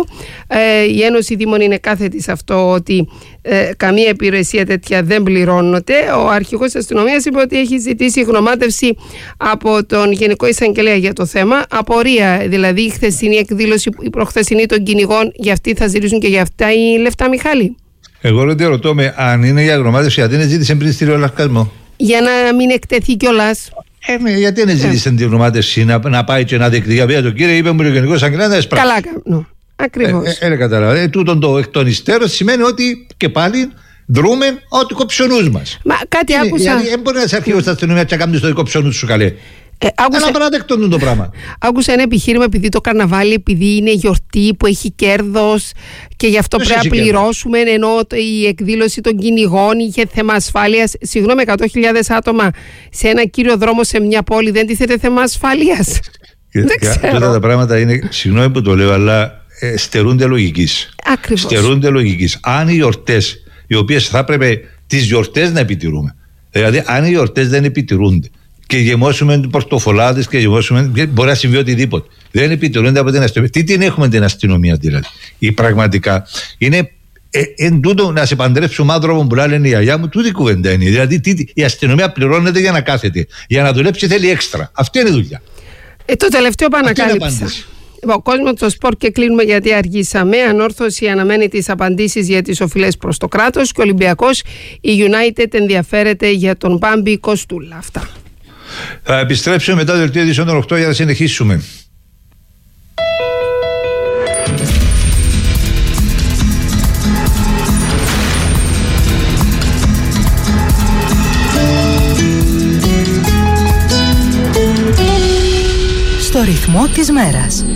Η Ένωση Δήμων είναι κάθετη σε αυτό, ότι καμία υπηρεσία τέτοια δεν πληρώνεται. Ο αρχηγός της αστυνομίας είπε ότι έχει ζητήσει γνωμάτευση από τον Γενικό Εισαγγελέα για το θέμα. Απορία, δηλαδή η χθεσινή εκδήλωση, η προχθεσινή των κυνηγών, για αυτή θα ζητήσουν και για αυτά οι λεφτά, Μιχάλη? Εγώ ρωτώ με, αν είναι για γνωμάτευση, γιατί δεν ζήτησε πριν στηριολαρκασμό? Για να μην εκτεθεί κιόλας. Γιατί δεν ζήτησε την γνωμάτευση να πάει και να διεκδικήσει? Το κύριε είπε μου ο Γενικός Εισαγγελέας να έσπραξει. Καλά κάνω. Ακριβώς. Καταλαβαίνω. Τούτον το εκ των υστέρων σημαίνει ότι και πάλι δρούμε ότι κοψονούς μας. Μα κάτι άκουσα. Γιατί δεν μπορεί να είσαι αρχηγός της αστυνομίας και να κάνεις το κοψονού σου καλέ. Αλλά παραδεκτούν το πράγμα. Άκουσα ένα επιχείρημα, επειδή το καρναβάλι, επειδή είναι γιορτή που έχει κέρδος και γι' αυτό πρέπει να πληρώσουμε, ενώ η εκδήλωση των κυνηγών είχε θέμα ασφάλειας. Συγγνώμη, 100.000 άτομα σε ένα κύριο δρόμο σε μια πόλη, δεν τίθεται θέμα ασφάλειας? Δεν ξέρω. Αυτά τα πράγματα είναι, συγγνώμη που το λέω, αλλά στερούνται λογικής. Ακριβώς. Στερούνται λογικής. Αν οι γιορτές, οι οποίες θα έπρεπε τις γιορτές να επιτηρούμε, δηλαδή αν οι γιορτές δεν επιτηρούνται και γεμώσουμε πορτοφολάδες και γεμώσουμε, μπορεί να συμβεί οτιδήποτε, δεν επιτηρούνται από την αστυνομία. Τι την έχουμε την αστυνομία δηλαδή? Ή πραγματικά είναι εν τούτο να σε παντρέψουμε άνθρωπο που λένε η γιαγιά μου, τούτη κουβέντα είναι. Δηλαδή η αστυνομία πληρώνεται για να κάθεται, για να δουλέψει θέλει έξτρα. Αυτή είναι η δουλειά. Το τελευταίο που ανακάλυψα. Ο κόσμος του σπορ, και κλείνουμε γιατί αργήσαμε. Ανόρθωση αναμένει τις απαντήσεις για τις οφειλές προς το κράτος, και ο Ολυμπιακός, η United ενδιαφέρεται για τον Μπάμπη Κοστούλα. Αυτά. Θα επιστρέψουμε μετά το δελτίο ειδήσεων των 8 για να συνεχίσουμε. Στο ρυθμό της μέρας.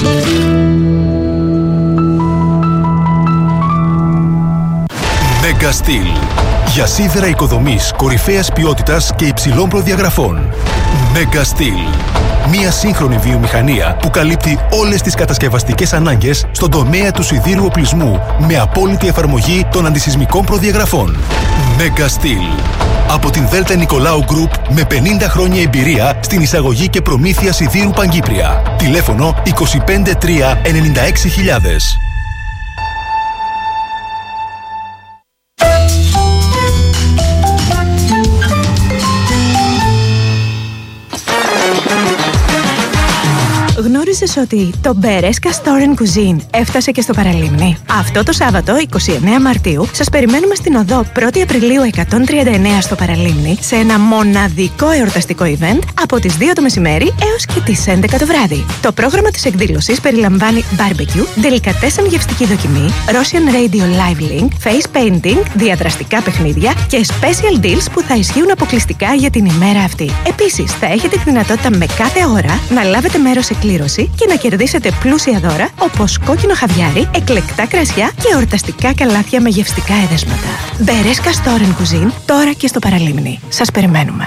Megastil. Για σίδερα οικοδομής κορυφαίας ποιότητας και υψηλών προδιαγραφών. Megastil. Μια σύγχρονη βιομηχανία που καλύπτει όλες τις κατασκευαστικές ανάγκες στον τομέα του σιδήρου οπλισμού με απόλυτη εφαρμογή των αντισυσμικών προδιαγραφών. Megastil. Από την Δέλτα Νικολάου Γκρουπ με 50 χρόνια εμπειρία στην εισαγωγή και προμήθεια σιδήρου Παγκύπρια. Τηλέφωνο 25 3 96.000. Γνώριζε Γνώριζες ότι το Μπερέσκα Store & Cuisine έφτασε και στο Παραλίμνη? Αυτό το Σάββατο, 29 Μαρτίου, σας περιμένουμε στην οδό 1η Απριλίου 139 στο Παραλίμνη σε ένα μοναδικό εορταστικό event από τις 2 το μεσημέρι έως και τις 11 το βράδυ. Το πρόγραμμα της εκδήλωσης περιλαμβάνει barbecue, delicatessen γευστική δοκιμή, Russian Radio Live Link, face painting, διαδραστικά παιχνίδια και special deals που θα ισχύουν αποκλειστικά για την ημέρα αυτή. Επίσης, θα έχετε τη δυνατότητα με κάθε ώρα να λάβετε μέρος σε κλήρωση και να κερδίσετε πλούσια δώρα όπως κόκκινο χαβιάρι, εκλεκτά κρασιά και εορταστικά καλάθια με γευστικά εδέσματα. Μπερέσκα Store & Cuisine, τώρα και στο Παραλίμνη. Σας περιμένουμε.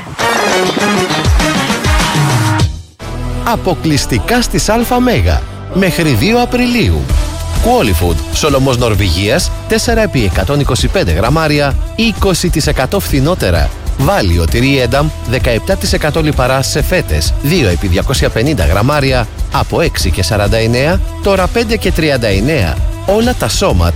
Αποκλειστικά στις ΑΜ μέχρι 2 Απριλίου. Qualifood, Σολομός Νορβηγίας, 4x125 γραμμάρια, 20% φθηνότερα. Βάλιο τυρί Ένταμ, 17% λιπαρά σε φέτες, 2x250 γραμμάρια, από 6,49, τώρα 5,39. Όλα τα σώματα